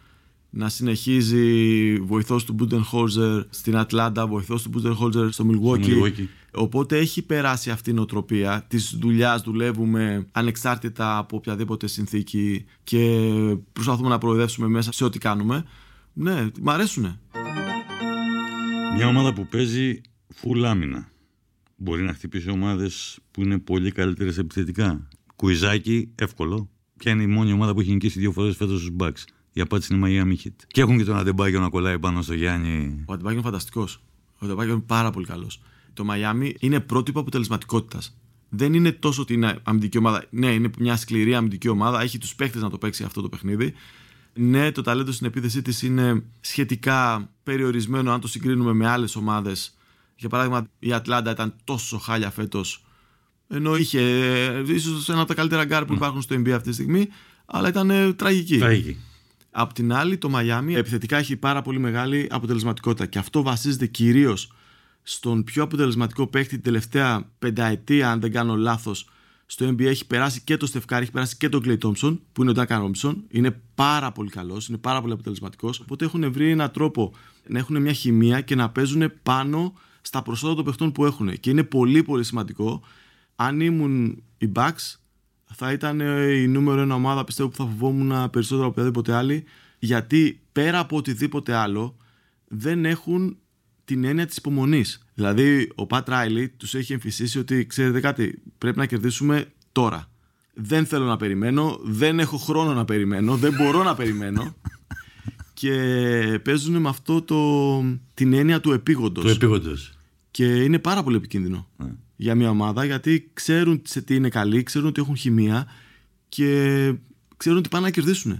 να συνεχίζει βοηθός του Budenholzer στην Ατλάντα, βοηθός του Budenholzer στο Milwaukee. Οπότε έχει περάσει αυτή η νοοτροπία της δουλειάς, δουλεύουμε ανεξάρτητα από οποιαδήποτε συνθήκη και προσπαθούμε να προοδεύσουμε μέσα σε ό,τι κάνουμε. Ναι, μ' αρέσουνε. Μια ομάδα που παίζει full άμυνα μπορεί να χτυπήσει ομάδες που είναι πολύ καλύτερες επιθετικά. Κουιζάκι, εύκολο. Ποια είναι η μόνη ομάδα που έχει νικήσει δύο φορές φέτος στους Bucks? Η απάντηση είναι Miami Heat. Και έχουν και τον Αντεμπάγιο να κολλάει πάνω στο Γιάννη. Ο Αντεμπάγιο είναι φανταστικός. Ο Αντεμπάγιο είναι πάρα πολύ καλός. Το Miami είναι πρότυπο αποτελεσματικότητας. Δεν είναι τόσο ότι είναι αμυντική ομάδα. Ναι, είναι μια σκληρή αμυντική ομάδα. Έχει τους παίχτες να το παίξει αυτό το παιχνίδι. Ναι, το ταλέντο στην επίθεσή της είναι σχετικά περιορισμένο αν το συγκρίνουμε με άλλες ομάδες. Για παράδειγμα, η Ατλάντα ήταν τόσο χάλια φέτος. Ενώ είχε ίσως ένα από τα καλύτερα γκάρ που υπάρχουν στο N B A αυτή τη στιγμή, αλλά ήταν ε, τραγική. Τραγική. Απ' την άλλη, το Miami επιθετικά έχει πάρα πολύ μεγάλη αποτελεσματικότητα και αυτό βασίζεται κυρίως στον πιο αποτελεσματικό παίκτη την τελευταία πενταετία, αν δεν κάνω λάθος, στο N B A. Έχει περάσει και το Steph Curry, έχει περάσει και τον Klay Thompson, που είναι ο Duncan Robinson. Είναι πάρα πολύ καλός, είναι πάρα πολύ αποτελεσματικός. Οπότε έχουν βρει έναν τρόπο να έχουν μια χημεία και να παίζουν πάνω στα προσόντα των παιχτών που έχουν. Και είναι πολύ πολύ σημαντικό. Αν ήμουν οι Bucks, θα ήταν η νούμερο ένα ομάδα, πιστεύω, που θα φοβόμουν περισσότερο από οποιαδήποτε άλλη, γιατί πέρα από οτιδήποτε άλλο δεν έχουν την έννοια της υπομονής. Δηλαδή ο Pat Riley τους έχει εμφυσίσει ότι ξέρετε κάτι, πρέπει να κερδίσουμε τώρα. Δεν θέλω να περιμένω, δεν έχω χρόνο να περιμένω, δεν μπορώ να περιμένω. Και παίζουν με αυτό το, την έννοια του επίγοντος. Του επίγοντος. Και είναι πάρα πολύ επικίνδυνο yeah. για μια ομάδα, γιατί ξέρουν σε τι είναι καλή, ξέρουν ότι έχουν χημεία και ξέρουν ότι πάνε να κερδίσουν.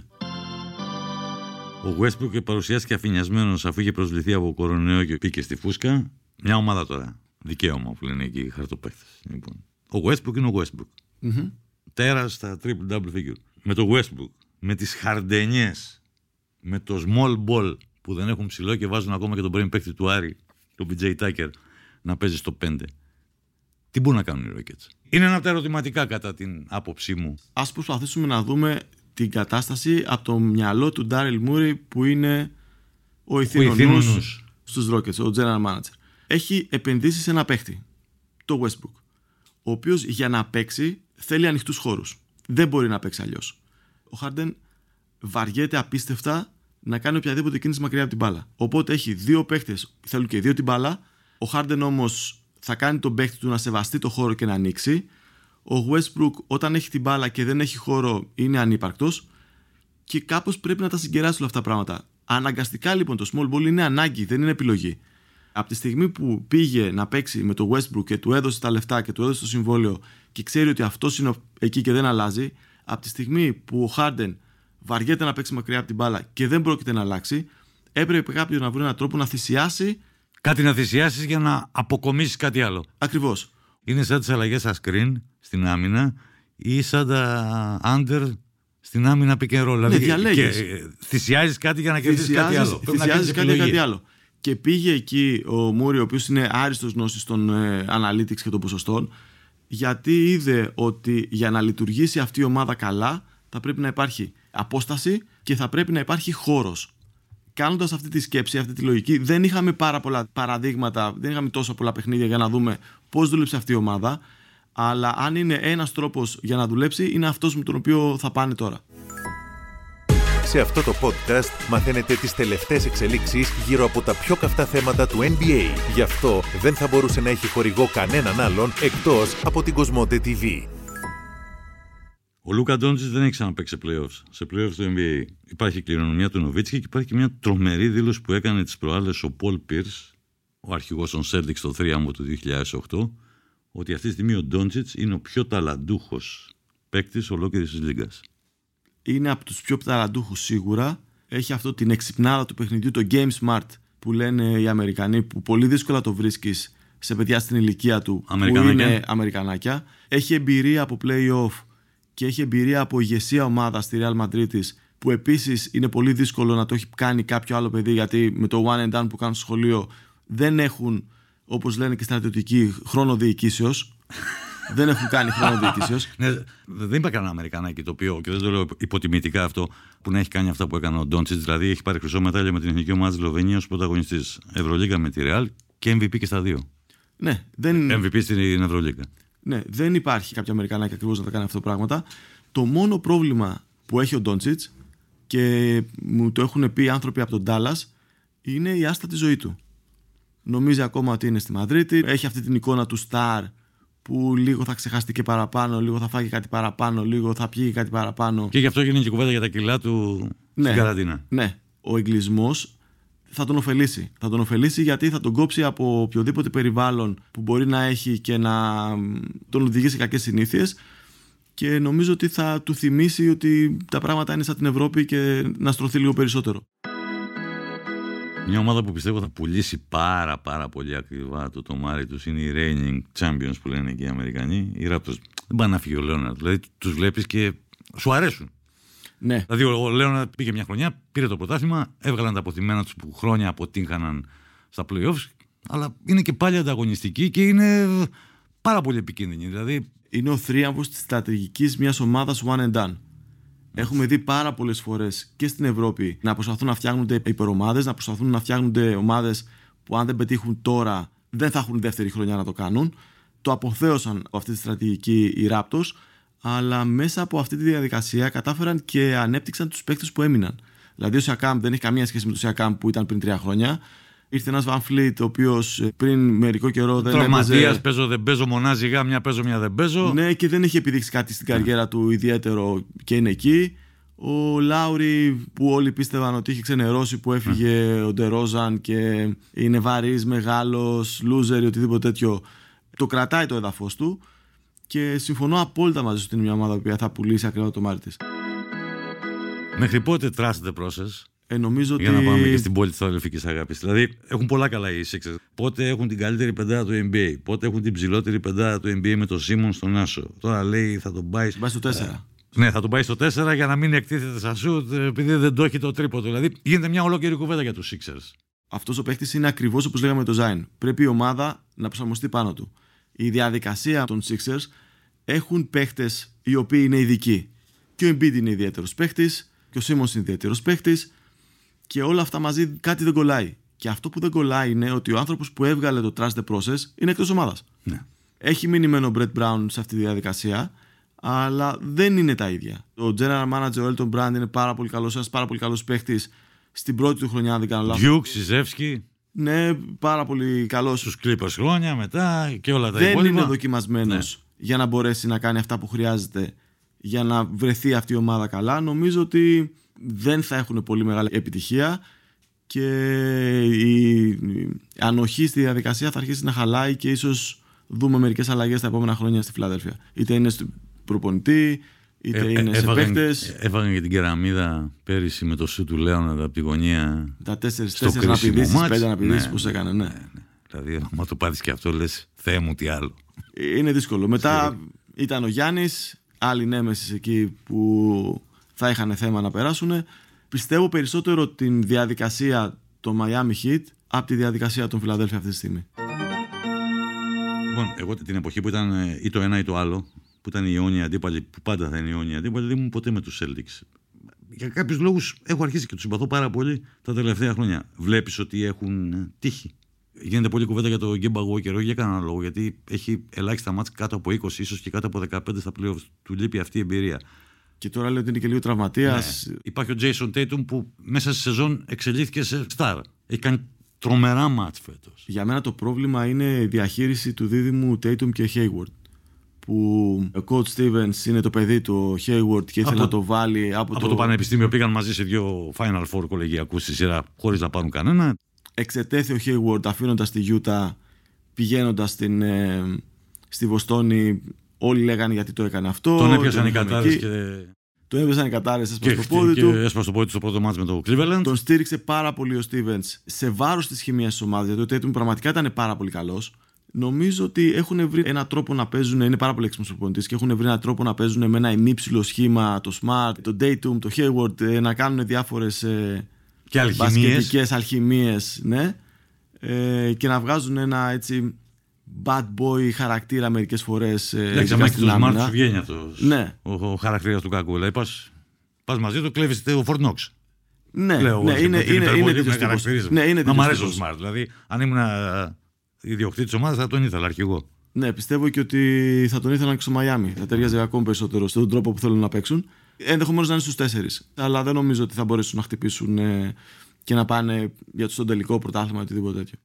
Ο Westbrook παρουσιάστηκε αφηνιασμένος αφού είχε προσβληθεί από κορονοϊό και πήγε στη φούσκα. Μια ομάδα τώρα. Δικαίωμα που λένε εκεί οι χαρτοπαίχτες. Λοιπόν. Ο Westbrook είναι ο Westbrook. Mm-hmm. Τέρας στα triple double figure. Με το Westbrook, με τις χαρντενιές, με το small ball που δεν έχουν ψηλό και βάζουν ακόμα και τον πρώην παίκτη του Άρη, τον πι τζέι Tucker, να παίζει στο πέντε. Τι μπορούν να κάνουν οι Rockets? Είναι ένα από τα ερωτηματικά κατά την άποψή μου. Ας προσπαθήσουμε να δούμε την κατάσταση από το μυαλό του Daryl Morey, που είναι ο ηθήνονους στους Rockets, ο general manager. Έχει επενδύσει σε ένα παίχτη, το Westbrook, ο οποίος για να παίξει θέλει ανοιχτούς χώρους. Δεν μπορεί να παίξει αλλιώς. Ο Harden βαριέται απίστευτα να κάνει οποιαδήποτε κίνηση μακριά από την μπάλα. Οπότε έχει δύο παίχτες, θέλουν και δύο την μπάλα. Ο Harden όμως θα κάνει τον παίχτη του να σεβαστεί το χώρο και να ανοίξει. Ο Westbrook, όταν έχει την μπάλα και δεν έχει χώρο, είναι ανύπαρκτος. Και κάπως πρέπει να τα συγκεράσει όλα αυτά τα πράγματα. Αναγκαστικά λοιπόν το small ball είναι ανάγκη, δεν είναι επιλογή. Από τη στιγμή που πήγε να παίξει με το Westbrook και του έδωσε τα λεφτά και του έδωσε το συμβόλαιο και ξέρει ότι αυτός είναι εκεί και δεν αλλάζει, από τη στιγμή που ο Harden βαριέται να παίξει μακριά από την μπάλα και δεν πρόκειται να αλλάξει, έπρεπε κάποιος να βρει έναν τρόπο να θυσιάσει. Κάτι να θυσιάσεις για να αποκομίσεις κάτι άλλο. Ακριβώς. Είναι σαν τις αλλαγές στα screen στην άμυνα ή σαν τα under στην άμυνα pick and roll. Ναι, δηλαδή, και θυσιάζεις κάτι για να κερδίσεις κάτι άλλο. Θυσιάζεις κάτι για κάτι άλλο. Και πήγε εκεί ο Μούρι, ο οποίος είναι άριστος γνώστης των ε, analytics και των ποσοστών, γιατί είδε ότι για να λειτουργήσει αυτή η ομάδα καλά θα πρέπει να υπάρχει απόσταση και θα πρέπει να υπάρχει χώρος. Κάνοντας αυτή τη σκέψη, αυτή τη λογική, δεν είχαμε πάρα πολλά παραδείγματα, δεν είχαμε τόσα πολλά παιχνίδια για να δούμε πώς δούλεψε αυτή η ομάδα, αλλά αν είναι ένας τρόπος για να δουλέψει, είναι αυτός με τον οποίο θα πάνε τώρα. Σε αυτό το podcast μαθαίνετε τις τελευταίες εξελίξεις γύρω από τα πιο καυτά θέματα του N B A. Γι' αυτό δεν θα μπορούσε να έχει χορηγό κανέναν άλλον εκτός από την Κοσμοτέ τι βι. Ο Λούκα Ντόντζιτς δεν έχει ξαναπαίξει σε playoffs. Σε playoffs του N B A υπάρχει κληρονομιά του Νοβίτσκι και υπάρχει και μια τρομερή δήλωση που έκανε τις προάλλες ο Πολ Πίρς, ο αρχηγός των Celtics στο θρίαμβο του δύο χιλιάδες οκτώ, ότι αυτή τη στιγμή ο Ντόντζιτς είναι ο πιο ταλαντούχος παίκτης ολόκληρης της λίγκας. Είναι από τους πιο ταλαντούχους σίγουρα. Έχει αυτό την εξυπνάδα του παιχνιδιού, το game smart που λένε οι Αμερικανοί, που πολύ δύσκολα το βρίσκεις σε παιδιά στην ηλικία του που είναι Αμερικανάκια. Έχει εμπειρία από play-off και έχει εμπειρία από ηγεσία ομάδα στη Real Madrid, που επίσης είναι πολύ δύσκολο να το έχει κάνει κάποιο άλλο παιδί, γιατί με το one and done που κάνουν στο σχολείο δεν έχουν, όπως λένε και στρατιωτικοί, χρόνο διοικήσεως. δεν έχουν κάνει χρόνο διοικήσεως. Ναι, δεν είπα κανένα Αμερικανάκι το οποίο, και δεν το λέω υποτιμητικά αυτό, που να έχει κάνει αυτά που έκανε ο Ντόντσιτς. Δηλαδή έχει πάρει χρυσό μετάλλιο με την εθνική ομάδα της Σλοβενίας ως πρωταγωνιστής. Ευρωλίγκα με τη Ρεάλ και εμ βι πι και στα δύο. Ναι, δεν... εμ βι πι στην Ευρωλίγκα. Ναι, δεν υπάρχει κάποια Αμερικανάκι ακριβώς να τα κάνει αυτά τα πράγματα. Το μόνο πρόβλημα που έχει ο Ντόντσιτς, και μου το έχουν πει άνθρωποι από τον Ντάλλας, είναι η άστατη ζωή του. Νομίζει ακόμα ότι είναι στη Μαδρίτη, έχει αυτή την εικόνα του στάρ που λίγο θα ξεχαστεί και παραπάνω, λίγο θα φάγει κάτι παραπάνω, λίγο θα πιει κάτι παραπάνω. Και γι' αυτό γίνει και κουβέντα για τα κιλά του ναι, στην καραντίνα. Ναι, ο εγκλισμός θα τον ωφελήσει. Θα τον ωφελήσει γιατί θα τον κόψει από οποιοδήποτε περιβάλλον που μπορεί να έχει και να τον οδηγήσει σε κακές συνήθειες. Και νομίζω ότι θα του θυμίσει ότι τα πράγματα είναι σαν την Ευρώπη και να στρωθεί λίγο περισσότερο. Μια ομάδα που πιστεύω θα πουλήσει πάρα πάρα πολύ ακριβά το τομάρι τους είναι οι reigning champions που λένε και οι Αμερικανοί, οι Raptors. Δεν πάνε να φύγει ο Λέοναρντ, δηλαδή τους βλέπεις και σου αρέσουν. Ναι. Δηλαδή ο Λέοναρντ πήγε μια χρονιά, πήρε το πρωτάθλημα, έβγαλαν τα αποθυμένα τους που χρόνια αποτύχαναν στα playoffs, αλλά είναι και πάλι ανταγωνιστικοί και είναι πάρα πολύ επικίνδυνοι. Δηλαδή... είναι ο θρίαμβος της στρατηγικής μιας ομάδας one and done. Έχουμε δει πάρα πολλές φορές και στην Ευρώπη να προσπαθούν να φτιάχνονται υπερομάδες, να προσπαθούν να φτιάχνονται ομάδες που αν δεν πετύχουν τώρα δεν θα έχουν δεύτερη χρονιά να το κάνουν. Το αποθέωσαν από αυτή τη στρατηγική οι Raptors, αλλά μέσα από αυτή τη διαδικασία κατάφεραν και ανέπτυξαν τους παίκτες που έμειναν. Δηλαδή ο Σιακάμ δεν έχει καμία σχέση με το Σιακάμ που ήταν πριν τρία χρόνια. Ήρθε ένας Van Fleet, ο οποίος πριν μερικό καιρό δεν έπαιζε. Τραυματίας, παίζω δεν παίζω, μονάζιγα, μια παίζω, μια δεν παίζω. Ναι, και δεν έχει επιδείξει κάτι στην καριέρα του ιδιαίτερο και είναι εκεί. Ο Λάουρι, που όλοι πίστευαν ότι είχε ξενερώσει, που έφυγε ο Ντερόζαν και είναι βαρύς, μεγάλος, loser ή οτιδήποτε τέτοιο, το κρατάει το έδαφος του. Και συμφωνώ απόλυτα μαζί σου ότι είναι μια ομάδα που θα πουλήσει ακριβά το τομάρι της. Μέχρι πότε trust the process? Ε, νομίζω για ότι... να πάμε και στην πόλη της αδελφικής αγάπης. Δηλαδή έχουν πολλά καλά οι Sixers. Πότε έχουν την καλύτερη πεντάδα του N B A, πότε έχουν την ψηλότερη πεντάδα του N B A με τον Σίμον στον Άσο. Τώρα λέει θα τον πάει, πάει στο τέσσερα. Ε, ναι, θα τον πάει στο τέσσερα για να μην εκτίθεται στα σουτ επειδή δεν το έχει το τρίποντο. Δηλαδή γίνεται μια ολόκληρη κουβέντα για τους Sixers. Αυτός ο παίκτης είναι ακριβώς όπως λέγαμε το Zion. Πρέπει η ομάδα να προσαρμοστεί πάνω του. Η διαδικασία των Sixers έχουν παίκτες οι οποίοι είναι ειδικοί. Και ο Embiid είναι ιδιαίτερος παίκτης, και ο Simmons είναι ιδιαίτερος παίκτης, και όλα αυτά μαζί κάτι δεν κολλάει. Και αυτό που δεν κολλάει είναι ότι ο άνθρωπος που έβγαλε το Trust the Process είναι εκτός ομάδας. Ναι. Έχει μείνει μεν ο Brett Brown σε αυτή τη διαδικασία, αλλά δεν είναι τα ίδια. Ο General Manager ο Elton Brand είναι πάρα πολύ καλός, ένας πάρα πολύ καλός παίκτης στην πρώτη του χρονιά, αν δεν κάνω λάθος. Duke, Σιζεύσκι. Ναι, πάρα πολύ καλός. Στους Clippers χρόνια μετά και όλα τα δεν υπόλοιπα. Δεν είναι δοκιμασμένος ναι. για να μπορέσει να κάνει αυτά που χρειάζεται για να βρεθεί αυτή η ομάδα καλά. Νομίζω ότι δεν θα έχουν πολύ μεγάλη επιτυχία και η ανοχή στη διαδικασία θα αρχίσει να χαλάει και ίσως δούμε μερικές αλλαγές τα επόμενα χρόνια στη Φιλαδέλφια. Είτε είναι στον προπονητή, είτε ε, είναι ε, σε παίκτες. Έφαγαν και την κεραμίδα πέρυσι με το σου του Λέοναρντ από τη γωνία. Τα τέσσερις αναπηδήσεις, πέντε αναπηδήσεις ναι, που σε έκανε. Ναι. Ναι, ναι. Δηλαδή, άμα το πάθεις και αυτό, λες Θεέ μου τι άλλο. Είναι δύσκολο. Μετά ήταν ο Γιάννης, άλλη νέμεσης εκεί που θα είχαν θέμα να περάσουν. Πιστεύω περισσότερο την διαδικασία των Miami Heat από τη διαδικασία των Philadelphia αυτή τη στιγμή. Λοιπόν, εγώ την εποχή που ήταν ή το ένα ή το άλλο, που ήταν οι αιώνιοι αντίπαλοι, που πάντα θα είναι οι αιώνιοι αντίπαλοι, δεν ήμουν ποτέ με τους Celtics. Για κάποιους λόγους έχω αρχίσει και τους συμπαθώ πάρα πολύ τα τελευταία χρόνια. Βλέπεις ότι έχουν τύχη. Γίνεται πολλή κουβέντα για το Γκέμπα Walker, όχι για κανένα λόγο, γιατί έχει ελάχιστα μάτς κάτω από είκοσι, ίσως και κάτω από δεκαπέντε στα playoffs. Του λείπει αυτή η εμπειρία. Και τώρα λέει ότι είναι και λίγο τραυματίας. Ναι. Υπάρχει ο Jason Tatum που μέσα στη σεζόν εξελίχθηκε σε star. Έχει κάνει τρομερά μάτς φέτος. Για μένα το πρόβλημα είναι η διαχείριση του δίδυμου Tatum και Hayward. Που ο coach Stevens είναι το παιδί του Hayward και ήθελε από να το βάλει από, από το... το πανεπιστήμιο. Πήγαν μαζί σε δύο Final Four κολεγιακούς στη σειρά χωρίς να πάρουν κανένα. Εξετέθη ο Hayward αφήνοντας τη Utah, πηγαίνοντας στην, ε, στη Βοστόνη. Όλοι λέγανε γιατί το έκανε αυτό. Τον έπιασαν οι κατάρρες και... Τον έπιασαν οι κατάρρες, έσπασε το πόδι και, του. Και έσπασε το πόδι του στο πρώτο μάτς με το Cleveland. Τον στήριξε πάρα πολύ ο Stevens σε βάρος της χημείας της ομάδας, γιατί ο Tatum πραγματικά ήταν πάρα πολύ καλός. Νομίζω ότι έχουν βρει έναν τρόπο να παίζουν, είναι πάρα πολύ έξυπνος προπονητής και έχουν βρει έναν τρόπο να παίζουν με ένα ημίψιλο σχήμα, το Smart, το Tatum, το Hayward, να κάνουν διάφορες και αλχημίες. αλχημίες, ναι, ε, και να βγάζουν ένα έτσι bad boy χαρακτήρα μερικές φορές. Εντάξει, άμα και το Smart σου βγαίνει αυτός. Ναι. Ο, ο χαρακτήρας του κακού. Δηλαδή πας, πας μαζί του, κλέβεις το Fort Knox. Ναι, Λέω, ναι, όχι, είναι, είναι, είναι τέτοιος τύπος. Ναι, είναι να μ' αρέσει τύπος. ο Smart. Δηλαδή, αν ήμουν ιδιοκτήτης ομάδας, θα τον ήθελα αρχηγό. Ναι, πιστεύω και ότι θα τον ήθελαν και στο Μαϊάμι. Θα ταιριάζει ακόμη περισσότερο στον τρόπο που θέλουν να παίξουν. Ενδεχομένως να είναι στους τέσσερις. Αλλά δεν νομίζω ότι θα μπορέσουν να χτυπήσουν ε, και να πάνε για το τελικό πρωτάθλημα ή οτιδήποτε τέτοιο.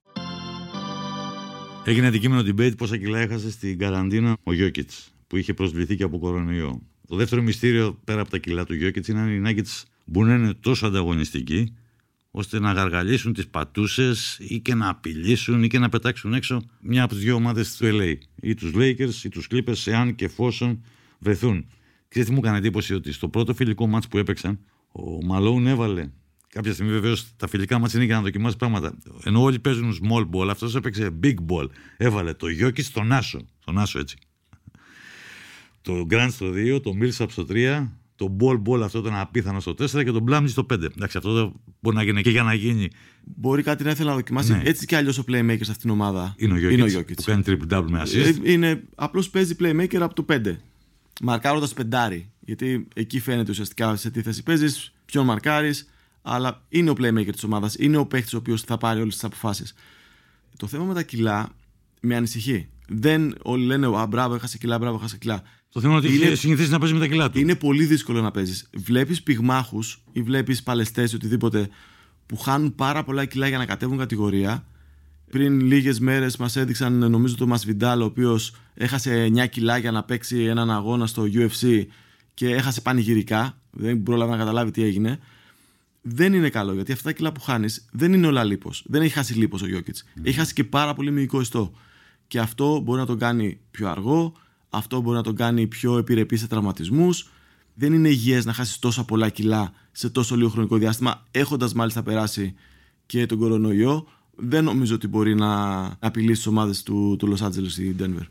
Έγινε αντικείμενο debate πόσα κιλά έχασε στην καραντίνα ο Γιόκιτς, που είχε προσβληθεί και από κορονοϊό. Το δεύτερο μυστήριο πέρα από τα κιλά του Γιόκιτς είναι αν οι Nuggets μπορούν να είναι τόσο ανταγωνιστικοί ώστε να γαργαλίσουν τις πατούσες ή και να απειλήσουν ή και να πετάξουν έξω μια από τις δύο ομάδες του ελ έι, ή τους Lakers ή τους Clippers, εάν και εφόσον βρεθούν. Ξέρετε τι μου έκανε εντύπωση? Ότι στο πρώτο φιλικό μάτς που έπαιξαν, ο Μαλόουν έβαλε. Κάποια στιγμή βεβαίως τα φιλικά μάτς είναι για να δοκιμάσει πράγματα. Ενώ όλοι παίζουν small ball, αυτός έπαιξε big ball. Έβαλε το Γιόκιτς στον Άσο. Στον Άσο έτσι. Το Grant στο δύο, το Millsap στο τρία, το ball ball αυτό ήταν απίθανο στο τέσσερα και το Blamley στο πέντε. Εντάξει, αυτό μπορεί να γίνει και για να γίνει. Μπορεί κάτι να ήθελε να δοκιμάσει. Ναι. Έτσι κι αλλιώς ο playmaker σε αυτήν την ομάδα είναι ο Γιόκιτς, που κάνει triple double με assist. Είναι, απλώς παίζει playmaker από το πέντε. Μαρκάροντας πεντάρι. Γιατί εκεί φαίνεται ουσιαστικά σε τι θέση παίζεις, ποιον μαρκάρεις. Αλλά είναι ο playmaker της ομάδας, είναι ο παίκτης ο οποίος θα πάρει όλες τις αποφάσεις. Το θέμα με τα κιλά με ανησυχεί. Δεν όλοι λένε α, μπράβο, έχασε κιλά, μπράβο, έχασε κιλά. Το θέμα είναι ότι έχει συνηθίσει να παίζει με τα κιλά του. Είναι πολύ δύσκολο να παίζεις. Βλέπεις πυγμάχους ή βλέπεις παλαιστές ή οτιδήποτε που χάνουν πάρα πολλά κιλά για να κατέβουν κατηγορία. Πριν λίγες μέρες μας έδειξαν, νομίζω, το Masvidal, ο οποίος έχασε εννιά κιλά για να παίξει έναν αγώνα στο γιου εφ σι και έχασε πανηγυρικά. Δεν πρόλαβε να καταλάβει τι έγινε. Δεν είναι καλό, γιατί αυτά τα κιλά που χάνεις δεν είναι όλα λίπος. Δεν έχει χάσει λίπος ο Γιόκιτς. Mm. Έχει χάσει και πάρα πολύ μυϊκό ιστό. Και αυτό μπορεί να τον κάνει πιο αργό, αυτό μπορεί να τον κάνει πιο επιρρεπή σε τραυματισμούς. Δεν είναι υγιές να χάσεις τόσα πολλά κιλά σε τόσο λίγο χρονικό διάστημα, έχοντας μάλιστα περάσει και τον κορονοϊό. Δεν νομίζω ότι μπορεί να απειλήσει τις ομάδες του, του Los Angeles ή Denver.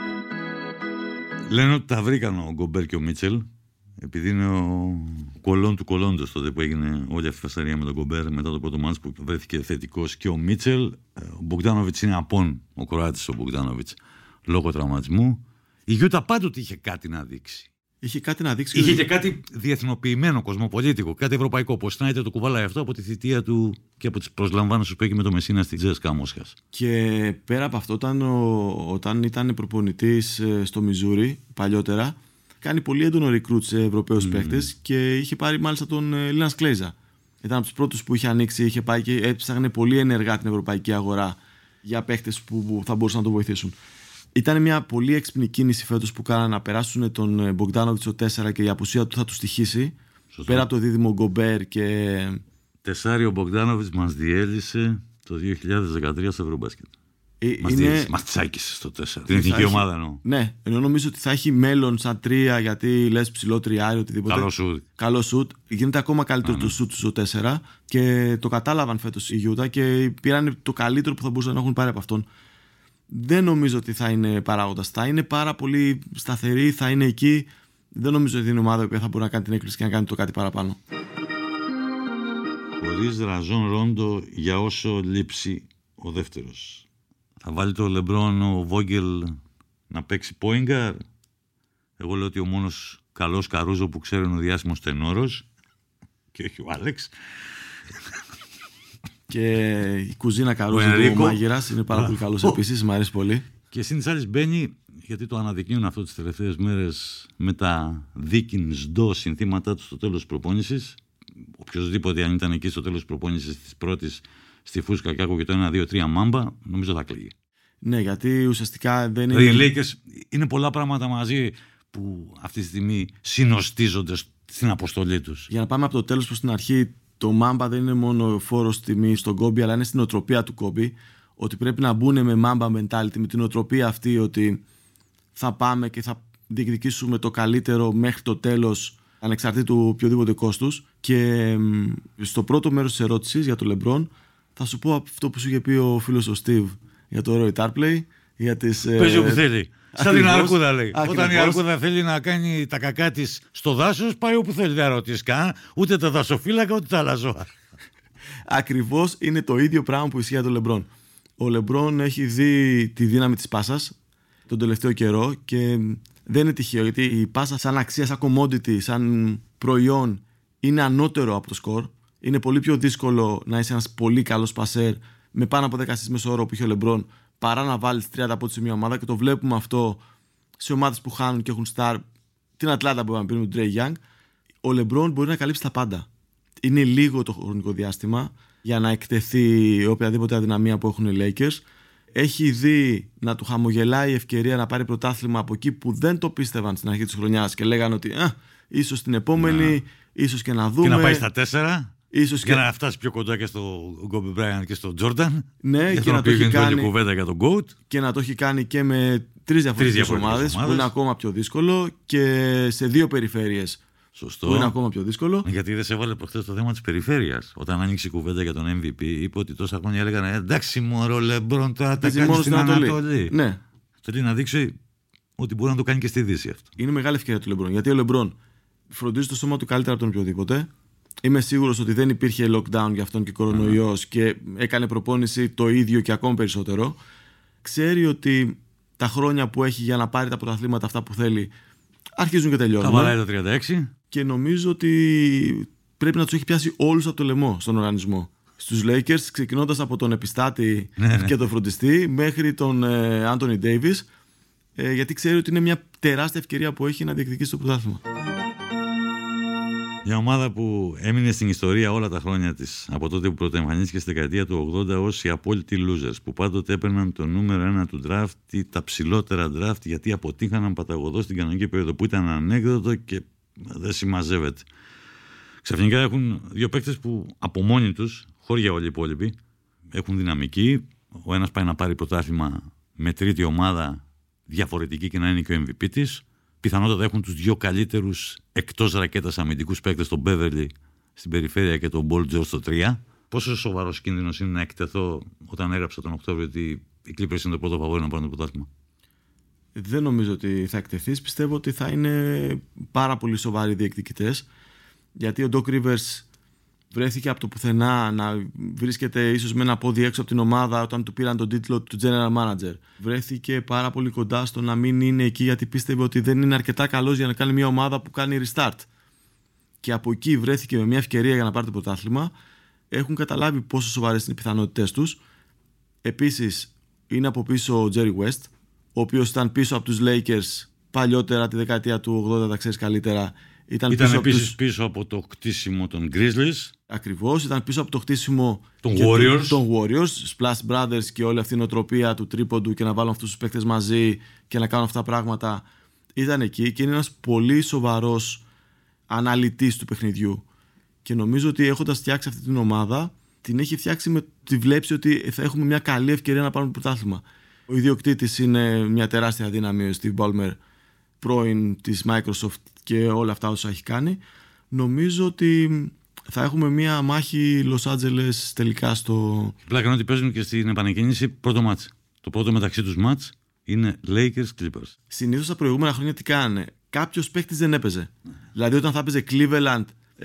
Λένε ότι τα βρήκαν ο Γκομπέρ και ο Μίτσελ. Επειδή είναι ο κολόν του κολόντος τότε που έγινε όλη αυτή η φασαρία με τον Γκομπέρ μετά το πρώτο μάτς που βρέθηκε θετικός και ο Μίτσελ. Ο Μπογκδάνοβιτς είναι απόν, ο Κροάτης ο Μπογκδάνοβιτς, λόγω τραυματισμού. Η Γιούτα πάντοτε είχε κάτι να δείξει. Είχε κάτι να δείξει. Είχε και κάτι διεθνοποιημένο, κοσμοπολίτικο, κάτι ευρωπαϊκό. Πως να είτε το κουβαλάει αυτό από τη θητεία του και από τις προσλαμβάνωσες που έγινε με το Μεσίνα στη Τζέσκα Μόσχας. Και πέρα από αυτό, όταν, ο, όταν ήταν προπονητής στο Μιζούρι παλιότερα, κάνει πολύ έντονο recruit σε Ευρωπαίους mm. παίκτες και είχε πάρει μάλιστα τον Λίνας Κλέιζα. Ήταν από τους πρώτους που είχε ανοίξει, είχε πάει και έψαχνε πολύ ενεργά την ευρωπαϊκή αγορά για παίκτες που, που θα μπορούσαν να τον βοηθήσουν. Ήταν μια πολύ έξυπνη κίνηση φέτος που κάνανε να περάσουν τον Μπογκδάνοβιτς στο τέσσερα και η απουσία του θα του στοιχήσει. Σωστό. Πέρα από το δίδυμο Γκομπέρ και. Τεσάρι ο Μπογκδάνοβιτς μας διέλυσε το δύο χιλιάδες δεκατρία στο Ευρωμπάσκετ. Ε, μας, είναι... μας τσάκισε στο τέσσερα. Την εθνική ομάδα εννοώ. Ναι, ενώ νομίζω ότι θα έχει μέλλον σαν τρία γιατί λες ψηλό τριάρι, οτιδήποτε. Καλό σουτ. Καλό σουτ. Γίνεται ακόμα καλύτερο το σουτ στο τέσσερα και το κατάλαβαν φέτος η Γιούτα και πήραν το καλύτερο που θα μπορούσαν να έχουν πάρει από αυτόν. Δεν νομίζω ότι θα είναι παράγοντας. Θα είναι πάρα πολύ σταθερή, θα είναι εκεί. Δεν νομίζω ότι είναι ομάδα που θα μπορεί να κάνει την έκκληση και να κάνει το κάτι παραπάνω. Χωρίς Ραζόν Ρόντο για όσο λείψει ο δεύτερος. Θα βάλει το Λεμπρόν ο Βόγγελ να παίξει point guard. Εγώ λέω ότι ο μόνος καλός Καρούζο που ξέρω είναι ο διάσημος τενόρος και όχι ο Άλεξ. Και η κουζίνα Καρούζο του Μάγειρας είναι πάρα πολύ καλός επίσης, μου αρέσει πολύ. Και σύν της άλλης μπαίνει, γιατί το αναδεικνύουν αυτό τις τελευταίες μέρες με τα δίκιν σντό συνθήματά του στο τέλος της προπόνησης. Οποιοςδήποτε αν ήταν εκεί στο τέλος της προπόνησης της πρώτης στη φούσκα και άκουγε το ένα δύο τρία μάμπα, νομίζω θα κλείγει. Ναι, γιατί ουσιαστικά δεν είναι. Οι Lakers είναι πολλά πράγματα μαζί που αυτή τη στιγμή συνοστίζονται στην αποστολή τους. Για να πάμε από το τέλος προς την αρχή, το μάμπα δεν είναι μόνο φόρος τιμή στον Κόμπι, αλλά είναι στην οτροπία του Κόμπι. Ότι πρέπει να μπουν με μάμπα mentality, με την οτροπία αυτή ότι θα πάμε και θα διεκδικήσουμε το καλύτερο μέχρι το τέλος, ανεξαρτήτου οποιοδήποτε κόστους. Και στο πρώτο μέρος της ερώτησης για το Λεμπρόν, θα σου πω αυτό που σου είχε πει ο φίλος ο Στίβ για το Roy Tarpley. Για τις, παίζει όπου θέλει. Σαν την αρκούδα λέει. Ακριβώς. Όταν η αρκούδα θέλει να κάνει τα κακά της στο δάσος, πάει όπου θέλει. Δεν ρωτήσει καν ούτε τα δασοφύλακα ούτε τα άλλα ζώα. Ακριβώς είναι το ίδιο πράγμα που ισχύει για τον Λεμπρόν. Ο Λεμπρόν έχει δει τη δύναμη της πάσας τον τελευταίο καιρό και δεν είναι τυχαίο, γιατί η πάσα σαν αξία, σαν commodity, σαν προϊόν είναι ανώτερο από το σκορ. Είναι πολύ πιο δύσκολο να είσαι ένας πολύ καλός πασέρ με πάνω από δέκα assists μέσο όρο που είχε ο Λεμπρόν παρά να βάλεις τριάντα πόντους σε μια ομάδα, και το βλέπουμε αυτό σε ομάδες που χάνουν και έχουν star. Την Ατλάντα που είπαμε πριν με τον Τρέι Γιάνγκ. Ο Λεμπρόν μπορεί να καλύψει τα πάντα. Είναι λίγο το χρονικό διάστημα για να εκτεθεί οποιαδήποτε αδυναμία που έχουν οι Lakers. Έχει δει να του χαμογελάει η ευκαιρία να πάρει πρωτάθλημα από εκεί που δεν το πίστευαν στην αρχή της χρονιάς και λέγανε ότι α, ίσως την επόμενη, να. ίσως και να δούμε. Και να πάει στα τέσσερα. Ίσως για και... να φτάσει πιο κοντά και στο Kobe Bryant και στο Jordan. Ναι, για και να το έχει κάνει. Κουβέντα για τον GOAT. Και να το έχει κάνει και με τρεις διαφορετικές ομάδες, που είναι ακόμα πιο δύσκολο, και σε δύο περιφέρειες. Σωστό. Που είναι ακόμα πιο δύσκολο. Γιατί δεν σε έβαλε προχθές το θέμα της περιφέρειας. Όταν άνοιξε η κουβέντα για τον εμ βι πι, είπε ότι τόσα χρόνια έλεγαν εντάξει, μωρό Λεμπρόν, τώρα τα κάνει στην Ανατολή. Ανατολή. Ναι. Θέλει να δείξει ότι μπορεί να το κάνει και στη Δύση αυτό. Είναι μεγάλη ευκαιρία του Λεμπρόν. Γιατί ο Λεμπρόν φροντίζει το σώμα του καλύτερα από τον οποιοδήποτε. Είμαι σίγουρος ότι δεν υπήρχε lockdown για αυτόν και κορονοϊός, mm. και έκανε προπόνηση το ίδιο και ακόμα περισσότερο. Ξέρει ότι τα χρόνια που έχει για να πάρει τα πρωταθλήματα αυτά που θέλει αρχίζουν και τελειώνουν. Καβαλάει το τριάντα έξι. Και νομίζω ότι πρέπει να τους έχει πιάσει όλους από το λαιμό στον οργανισμό. Στους Lakers, ξεκινώντας από τον επιστάτη ναι, ναι. και τον φροντιστή μέχρι τον Άντονι ε, Davis, ε, γιατί ξέρει ότι είναι μια τεράστια ευκαιρία που έχει να διεκδικήσει το πρωτάθλημα. Μια ομάδα που έμεινε στην ιστορία όλα τα χρόνια της, από τότε που πρωτοεμφανίστηκε στη δεκαετία του ογδόντα ως οι απόλυτοι losers, που πάντοτε έπαιρναν το νούμερο ένα του draft, τα ψηλότερα draft, γιατί αποτύχαναν παταγωδώς στην κανονική περίοδο, που ήταν ανέκδοτο και δεν συμμαζεύεται. Ξαφνικά έχουν δύο παίκτες που από μόνοι τους, χώρια όλοι οι υπόλοιποι, έχουν δυναμική. Ο ένας πάει να πάρει πρωτάθλημα με τρίτη ομάδα διαφορετική και να είναι και ο εμ βι πι της. Πιθανότατα έχουν τους δύο καλύτερους εκτός ρακέτας αμυντικούς παίκτες, τον Beverly στην περιφέρεια και τον Paul George στο τρία. Πόσο σοβαρός κίνδυνος είναι να εκτεθώ όταν έγραψα τον Οκτώβριο ότι οι Clippers είναι το πρώτο φαβόρι να πάρουν το πρωτάθλημα? Δεν νομίζω ότι θα εκτεθείς. Πιστεύω ότι θα είναι πάρα πολύ σοβαροί διεκδικητές, γιατί ο Doc Rivers βρέθηκε από το πουθενά να βρίσκεται ίσως με ένα πόδι έξω από την ομάδα όταν του πήραν τον τίτλο του General Manager. Βρέθηκε πάρα πολύ κοντά στο να μην είναι εκεί, γιατί πίστευε ότι δεν είναι αρκετά καλός για να κάνει μια ομάδα που κάνει restart. Και από εκεί βρέθηκε με μια ευκαιρία για να πάρει το πρωτάθλημα. Έχουν καταλάβει πόσο σοβαρές είναι οι πιθανότητες τους. Επίσης είναι από πίσω ο Jerry West, ο οποίος ήταν πίσω από τους Lakers παλιότερα τη δεκαετία του ογδόντα, τα ξέρεις καλύτερα. Ήταν, ήταν πίσω επίσης από τους... πίσω από το χτίσιμο των Grizzlies. Ακριβώς, ήταν πίσω από το χτίσιμο των Warriors. Των Warriors, Splash Brothers και όλη αυτή η νοοτροπία του τρίποντου και να βάλουν αυτούς τους παίκτες μαζί και να κάνουν αυτά τα πράγματα. Ήταν εκεί και είναι ένας πολύ σοβαρός αναλυτής του παιχνιδιού. Και νομίζω ότι έχοντας φτιάξει αυτή την ομάδα, την έχει φτιάξει με τη βλέψη ότι θα έχουμε μια καλή ευκαιρία να πάρουμε το πρωτάθλημα. Ο ιδιοκτήτης είναι μια τεράστια δύναμη, ο Steve Ballmer, πρώην της Microsoft και όλα αυτά όσα έχει κάνει. Νομίζω ότι θα έχουμε μια μάχη Los Angeles τελικά στο... Πλάκα είναι ότι παίζουν και στην επανεκκίνηση πρώτο μάτς. Το πρώτο μεταξύ τους μάτς είναι Lakers Clippers. Συνήθως τα προηγούμενα χρόνια τι κάνανε? Κάποιος παίκτης δεν έπαιζε. Δηλαδή όταν θα έπαιζε Cleveland,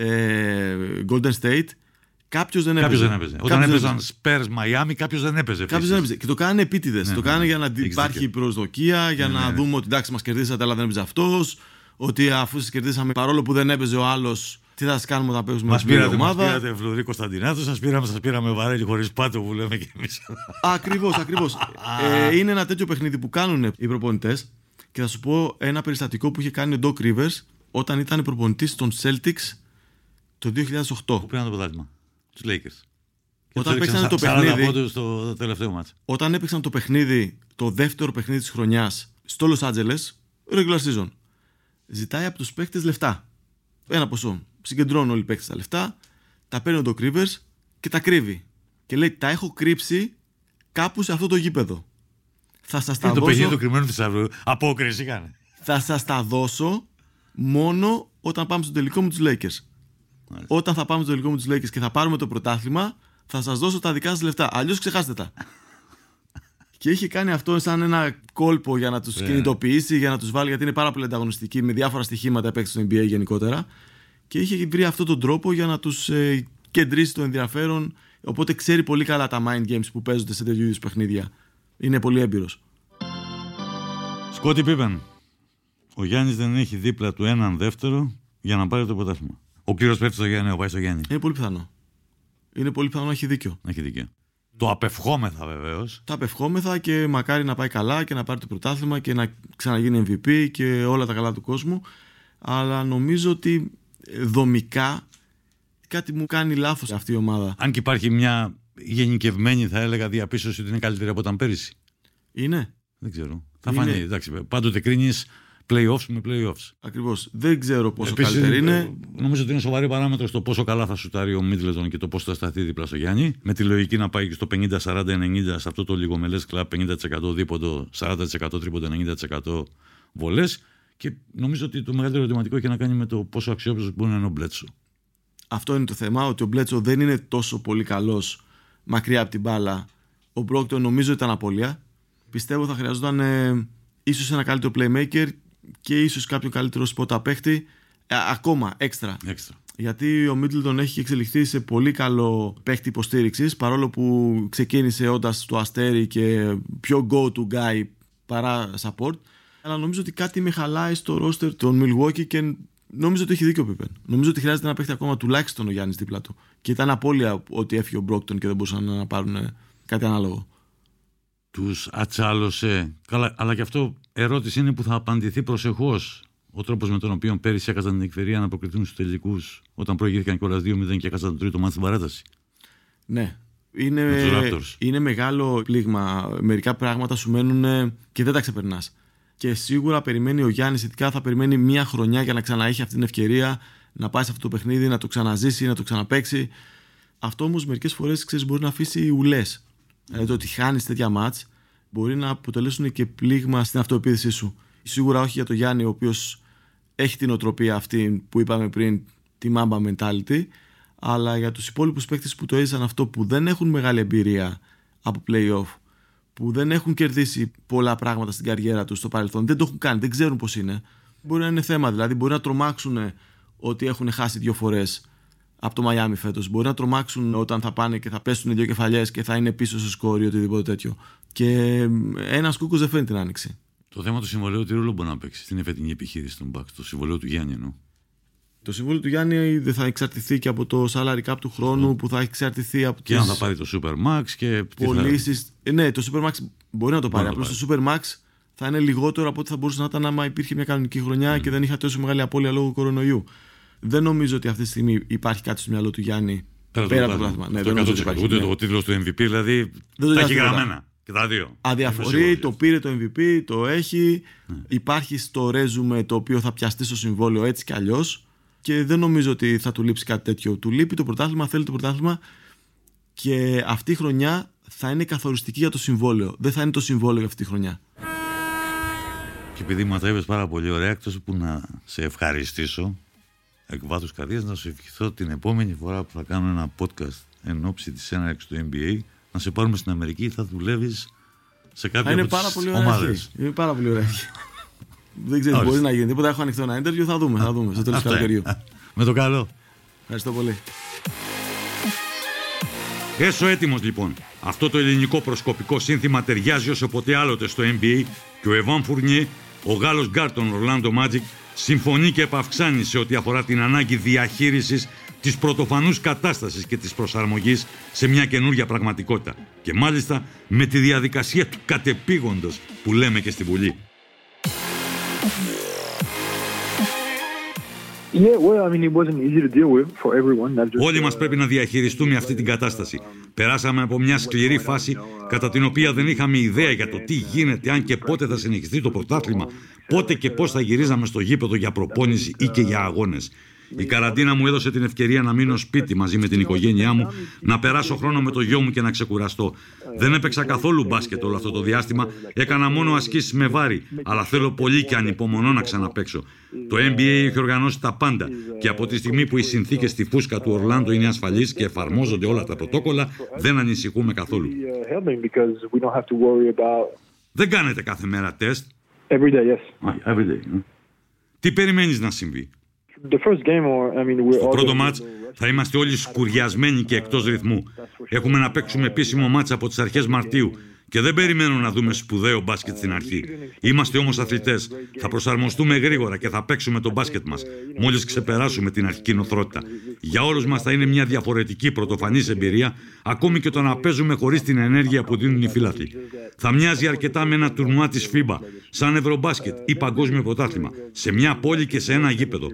ε, Golden State, κάποιος δεν έπαιζε. Κάποιος δεν έπαιζε. Όταν έπαιζαν Spurs, Miami, κάποιος δεν έπαιζε. Κάποιος δεν έπαιζε. Και το κάνανε επίτηδες. Ναι, το κάνανε ναι, για να ναι, υπάρχει δίκιο. Προσδοκία, για ναι, να ναι. δούμε ότι εντάξει, μας κερδίσατε, αλλά δεν έπαιζε αυτός. Ότι αφού σας κερδίσαμε, παρόλο που δεν έπαιζε ο άλλος, τι θα σας κάνουμε όταν παίζουμε με την ομάδα. Μας πήρατε Φλωρί Κωνσταντινάτου, σας πήραμε, σας πήραμε Βαρέλη χωρίς πάτο που λέμε κι εμείς. Ακριβώς, ακριβώς. ε, είναι ένα τέτοιο παιχνίδι που κάνουν οι προπονητές. Και θα σου πω ένα περιστατικό που είχε κάνει ο Doc Rivers όταν ήταν προπονητής των Celtics το δύο χιλιάδες οκτώ. Που πήραν το πρωτάθλημα. Τους Lakers. Όταν παίξαν το παιχνίδι. Στο τελευταίο μάτς. Όταν έπαιξαν το παιχνίδι, το δεύτερο παιχνίδι της χρονιάς στο Los Angeles, regular season, ζητάει από τους παίκτες λεφτά. Ένα ποσό. Συγκεντρώνουν όλοι οι παίκτες τα λεφτά, τα παίρνει ο Doc Rivers και τα κρύβει. Και λέει: τα έχω κρύψει κάπου σε αυτό το γήπεδο. Θα σας τα δώσω. Το παιχνίδι του κρυμμένου θησαυρού. Απόκριση κάνει. Θα σας τα δώσω μόνο όταν πάμε στο τελικό με τους Lakers. Μάλιστα. Όταν θα πάμε στο τελικό με τους Lakers και θα πάρουμε το πρωτάθλημα, θα σας δώσω τα δικά σας λεφτά. Αλλιώς ξεχάστε τα. Και είχε κάνει αυτό σαν ένα κόλπο για να τους yeah. κινητοποιήσει, για να τους βάλει, γιατί είναι πάρα πολύ ανταγωνιστικοί με διάφορα στοιχήματα παίκτες στο N B A γενικότερα. Και είχε βρει αυτόν τον τρόπο για να τους ε, κεντρήσει το ενδιαφέρον Οπότε ξέρει πολύ καλά τα mind games που παίζονται σε τέτοιου είδους παιχνίδια. Είναι πολύ έμπειρος. Σκότι Πίπεν. Ο Γιάννης δεν έχει δίπλα του έναν δεύτερο για να πάρει το πρωτάθλημα. Ο κύριος πέφτει στο Γιάννη, ο πάει στο Γιάννη. Είναι πολύ πιθανό. Είναι πολύ πιθανό να έχει δίκιο. Να έχει δίκιο. Το απευχόμεθα βεβαίως. Το απευχόμεθα και μακάρι να πάει καλά και να πάρει το πρωτάθλημα και να ξαναγίνει εμ βι πι και όλα τα καλά του κόσμου. Αλλά νομίζω ότι δομικά κάτι μου κάνει λάθος αυτή η ομάδα. Αν και υπάρχει μια γενικευμένη, θα έλεγα, διαπίστωση ότι είναι καλύτερη από όταν πέρυσι. Είναι. Δεν ξέρω. Θα Είναι... φανεί. Εντάξει, πάντοτε κρίνεις play-offs με play-offs. Ακριβώς. Δεν ξέρω πόσο Επίσης, καλύτερη είναι. Νομίζω ότι είναι σοβαρή παράμετρο στο πόσο καλά θα σουτάρει ο Μίτλετον και το πώς θα σταθεί δίπλα στο Γιάννη. Με τη λογική να πάει στο πενήντα σαράντα ενενήντα σε αυτό το λιγομελές κλαμπ, πενήντα τοις εκατό δίποντο, σαράντα τοις εκατό τρίποντο, ενενήντα τοις εκατό βολές. Και νομίζω ότι το μεγαλύτερο ερωτηματικό έχει να κάνει με το πόσο αξιόπιστος μπορεί να είναι ο Μπλέτσο. Αυτό είναι το θέμα, ότι ο Μπλέτσο δεν είναι τόσο πολύ καλός μακριά από την μπάλα. Ο Μπρόκτον νομίζω ήταν απώλεια. Πιστεύω θα χρειαζόταν ε, ίσως ένα καλύτερο playmaker και ίσως κάποιο καλύτερο spot παίχτη. Ε, ακόμα έξτρα. Έξτρα. Γιατί ο Μίτλτον έχει εξελιχθεί σε πολύ καλό παίχτη υποστήριξης, παρόλο που ξεκίνησε όντας το αστέρι και πιο go-to guy παρά support. Αλλά νομίζω ότι κάτι με χαλάει στο roster των Milwaukee και νομίζω ότι έχει δίκιο ο Πίπεν. Νομίζω ότι χρειάζεται να παίχτη ακόμα τουλάχιστον ο Γιάννης δίπλα του. Και ήταν απώλεια ότι έφυγε ο Μπρόκτον και δεν μπορούσαν να πάρουν κάτι ανάλογο. Τους ατσάλωσε. Καλά, αλλά και αυτό ερώτηση είναι που θα απαντηθεί προσεχώς. Ο τρόπος με τον οποίο πέρυσι έκαζαν την ευκαιρία να προκριθούν στους τελικούς όταν προηγήθηκαν κιόλας δύο μηδέν και έκαζαν το τρίτο μάτι στην παράταση. Ναι. Είναι, είναι μεγάλο πλήγμα. Μερικά πράγματα σου μένουν και δεν τα ξεπερνάς. Και σίγουρα περιμένει ο Γιάννης, ειδικά θα περιμένει μία χρονιά για να ξαναέχει αυτή την ευκαιρία να πάει σε αυτό το παιχνίδι, να το ξαναζήσει, να το ξαναπαίξει. Αυτό όμως μερικές φορές ξέρεις, μπορεί να αφήσει ουλές. Δηλαδή το ότι χάνεις τέτοια μάτς μπορεί να αποτελέσουν και πλήγμα στην αυτοεπίθεσή σου. Σίγουρα όχι για τον Γιάννη, ο οποίος έχει την οτροπία αυτή που είπαμε πριν, τη Mamba mentality, αλλά για τους υπόλοιπους παίκτες που το έζησαν αυτό, που δεν έχουν μεγάλη εμπειρία από play-off, που δεν έχουν κερδίσει πολλά πράγματα στην καριέρα τους στο παρελθόν, δεν το έχουν κάνει, δεν ξέρουν πώς είναι. Μπορεί να είναι θέμα, δηλαδή μπορεί να τρομάξουν ότι έχουν χάσει δύο φορές από το Μαϊάμι φέτος. Μπορεί να τρομάξουν όταν θα πάνε και θα πέσουν δύο κεφαλιές και θα είναι πίσω στο σκόρ ή οτιδήποτε τέτοιο. Και ένας κούκκος δεν φαίνεται την άνοιξη. Το θέμα του συμβολέου τι ρόλο μπορεί να παίξει στην εφετινή επιχείρηση των Bucks, το συμβολέο του Γιάννη εννοώ. Το συμβόλαιο του Γιάννη δεν θα εξαρτηθεί και από το salary cap του χρόνου, mm. που θα εξαρτηθεί από και τις... αν θα πάρει το Supermax και πωλήσεις. Θα... Ναι, το Supermax μπορεί να το πάρει. Απλώς το Supermax θα είναι λιγότερο από ό,τι θα μπορούσε να ήταν άμα υπήρχε μια κανονική χρονιά mm. και δεν είχα τόσο μεγάλη απώλεια λόγω κορονοϊού. Δεν νομίζω ότι αυτή τη στιγμή υπάρχει κάτι στο μυαλό του Γιάννη πέρα, πέρα από το πλάθμα. Ναι, εκατό τοις εκατό. Ούτε το τίτλο του εμ βι πι, δηλαδή δεν τα έχει γραμμένα. Και τα δύο. Αδιαφορεί, το πήρε το εμ βι πι, το έχει. Ναι. Υπάρχει στο ρέζουμε το οποίο θα πιαστεί στο συμβόλαιο έτσι κι αλλιώς. Και δεν νομίζω ότι θα του λείψει κάτι τέτοιο. Του λείπει το πρωτάθλημα, θέλει το πρωτάθλημα και αυτή η χρονιά θα είναι καθοριστική για το συμβόλαιο. Δεν θα είναι το συμβόλαιο για αυτή τη χρονιά. Και επειδή μου τα είπες πάρα πολύ ωραία, εκτός που να σε ευχαριστήσω εκ βάθους καρδιάς, να σου ευχηθώ την επόμενη φορά που θα κάνω ένα podcast εν ώψη της έναρξης του εν μπι έι να σε πάρουμε στην Αμερική, θα δουλεύεις σε κάποια είναι από πάρα τις πολύ ομάδες. Είναι πάρα πολύ ωραία. Δεν ξέρω, μπορεί να γίνει τίποτα. Έχω ανοιχτό ένα interview, θα δούμε. Θα δούμε στο τέλος του καλοκαιριού. Με το καλό. Ευχαριστώ πολύ. Έσω έτοιμος λοιπόν. Αυτό το ελληνικό προσκοπικό σύνθημα ταιριάζει όσο ποτέ άλλοτε στο εν μπι έι και ο Εβάν Φουρνιέ, ο Γάλλος γκάρ των Orlando Magic, συμφωνεί και επαυξάνει σε ό,τι αφορά την ανάγκη διαχείρισης της πρωτοφανούς κατάστασης και της προσαρμογής σε μια καινούργια πραγματικότητα. Και μάλιστα με τη διαδικασία του κατεπήγοντος που λέμε και στη Βουλή. Όλοι μας πρέπει να διαχειριστούμε αυτή την κατάσταση. Περάσαμε από μια σκληρή φάση κατά την οποία δεν είχαμε ιδέα για το τι γίνεται, αν και πότε θα συνεχιστεί το πρωτάθλημα, πότε και πώς θα γυρίζαμε στο γήπεδο για προπόνηση ή και για αγώνες. Η καραντίνα μου έδωσε την ευκαιρία να μείνω σπίτι μαζί με την οικογένειά μου, να περάσω χρόνο με το γιο μου και να ξεκουραστώ. Δεν έπαιξα καθόλου μπάσκετ όλο αυτό το διάστημα, έκανα μόνο ασκήσεις με βάρη, αλλά θέλω πολύ και ανυπομονώ να ξαναπαίξω. Το εν μπι έι έχει οργανώσει τα πάντα και από τη στιγμή που οι συνθήκες στη φούσκα του Ορλάντο είναι ασφαλείς και εφαρμόζονται όλα τα πρωτόκολλα, δεν ανησυχούμε καθόλου. Δεν κάνετε κάθε μέρα τεστ? Every day, yes. Every day. Τι περιμένεις να συμβεί? Στο πρώτο μάτς θα είμαστε όλοι σκουριασμένοι και εκτός ρυθμού. Έχουμε να παίξουμε επίσημο μάτς από τις αρχές Μαρτίου και δεν περιμένω να δούμε σπουδαίο μπάσκετ στην αρχή. Είμαστε όμως αθλητές. Θα προσαρμοστούμε γρήγορα και θα παίξουμε το μπάσκετ μας μόλις ξεπεράσουμε την αρχική νοθρότητα. Για όλους μας θα είναι μια διαφορετική πρωτοφανής εμπειρία, ακόμη και το να παίζουμε χωρίς την ενέργεια που δίνουν οι φίλαθλοι. Θα μοιάζει αρκετά με ένα τουρνουά της φίμπα, σαν ευρωμπάσκετ ή παγκόσμιο πρωτάθλημα, σε μια πόλη και σε ένα γήπεδο.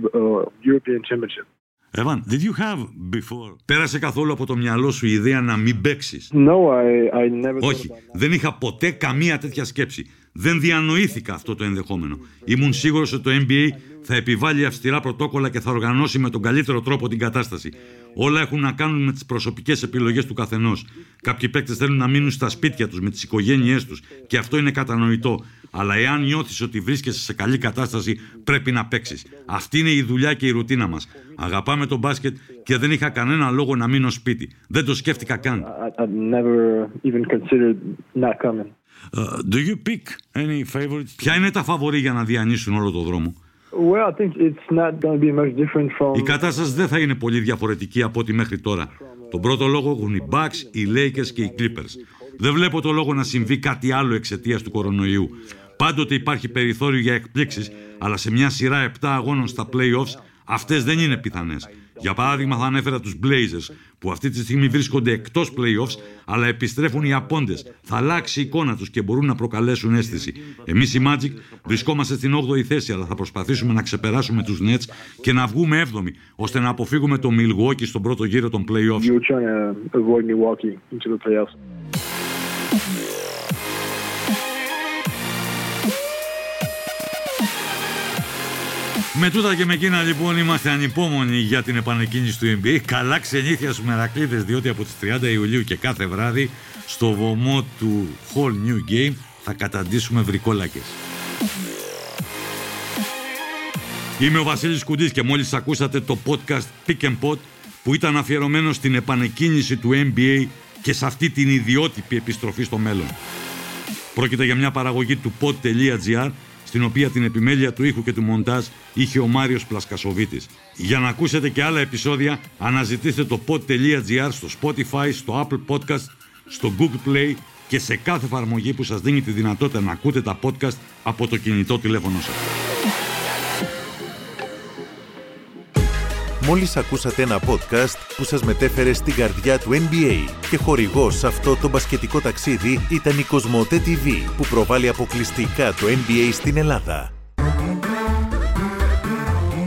Evan, did you have before... Πέρασε καθόλου από το μυαλό σου η ιδέα να μην παίξεις? No, I, I never Όχι, δεν είχα ποτέ καμία τέτοια σκέψη. Δεν διανοήθηκα αυτό το ενδεχόμενο. Ήμουν σίγουρος ότι το N B A θα επιβάλλει αυστηρά πρωτόκολλα και θα οργανώσει με τον καλύτερο τρόπο την κατάσταση. Όλα έχουν να κάνουν με τις προσωπικές επιλογές του καθενός. Κάποιοι παίκτες θέλουν να μείνουν στα σπίτια τους με τις οικογένειές τους και αυτό είναι κατανοητό. Αλλά εάν νιώθεις ότι βρίσκεσαι σε καλή κατάσταση, πρέπει να παίξεις. Αυτή είναι η δουλειά και η ρουτίνα μας. Αγαπάμε το μπάσκετ και δεν είχα κανένα λόγο να μείνω σπίτι. Δεν το σκέφτηκα καν. I, I never even considered not coming. Uh, do you pick any favorites? Ποια είναι τα φαβορί για να διανύσουν όλο το δρόμο? Well, I think it's not going to be much different from... Η κατάσταση δεν θα είναι πολύ διαφορετική από ό,τι μέχρι τώρα. Τον πρώτο λόγο έχουν οι Bucks, οι Lakers και οι Clippers. Δεν βλέπω το λόγο να συμβεί κάτι άλλο εξαιτίας του κορονοϊού. Πάντοτε υπάρχει περιθώριο για εκπλήξεις, αλλά σε μια σειρά επτά αγώνων στα play-offs αυτές δεν είναι πιθανές. Για παράδειγμα θα ανέφερα τους Blazers, που αυτή τη στιγμή βρίσκονται εκτός play-offs, αλλά επιστρέφουν οι απόντες. Θα αλλάξει η εικόνα τους και μπορούν να προκαλέσουν αίσθηση. Εμείς οι Magic βρισκόμαστε στην όγδοη θέση, αλλά θα προσπαθήσουμε να ξεπεράσουμε τους Nets και να βγούμε έβδομοι, ώστε να αποφύγουμε το Milwaukee στον πρώτο γύρο των play-offs. Με τούτα και με εκείνα λοιπόν είμαστε ανυπόμονοι για την επανεκκίνηση του N B A. Καλά ξενύχια στους μερακλείδες, διότι από τις τριάντα Ιουλίου και κάθε βράδυ στο βωμό του Whole New Game θα καταντήσουμε βρικόλακες. Είμαι ο Βασίλης Κουντής και μόλις ακούσατε το podcast Pick and Pod που ήταν αφιερωμένο στην επανεκκίνηση του N B A και σε αυτή την ιδιότυπη επιστροφή στο μέλλον. Πρόκειται για μια παραγωγή του pod.gr, στην οποία την επιμέλεια του ήχου και του μοντάζ είχε ο Μάριος Πλασκασοβίτης. Για να ακούσετε και άλλα επεισόδια, αναζητήστε το pod.gr στο Spotify, στο Apple Podcast, στο Google Play και σε κάθε εφαρμογή που σας δίνει τη δυνατότητα να ακούτε τα podcast από το κινητό τηλέφωνο σας. Μόλις ακούσατε ένα podcast που σας μετέφερε στην καρδιά του N B A και χορηγός σε αυτό το μπασκετικό ταξίδι ήταν η Κοσμοτέ τι βι που προβάλλει αποκλειστικά το N B A στην Ελλάδα.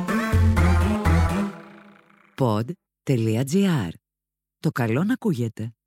pod.gr. Το καλό να ακούγεται.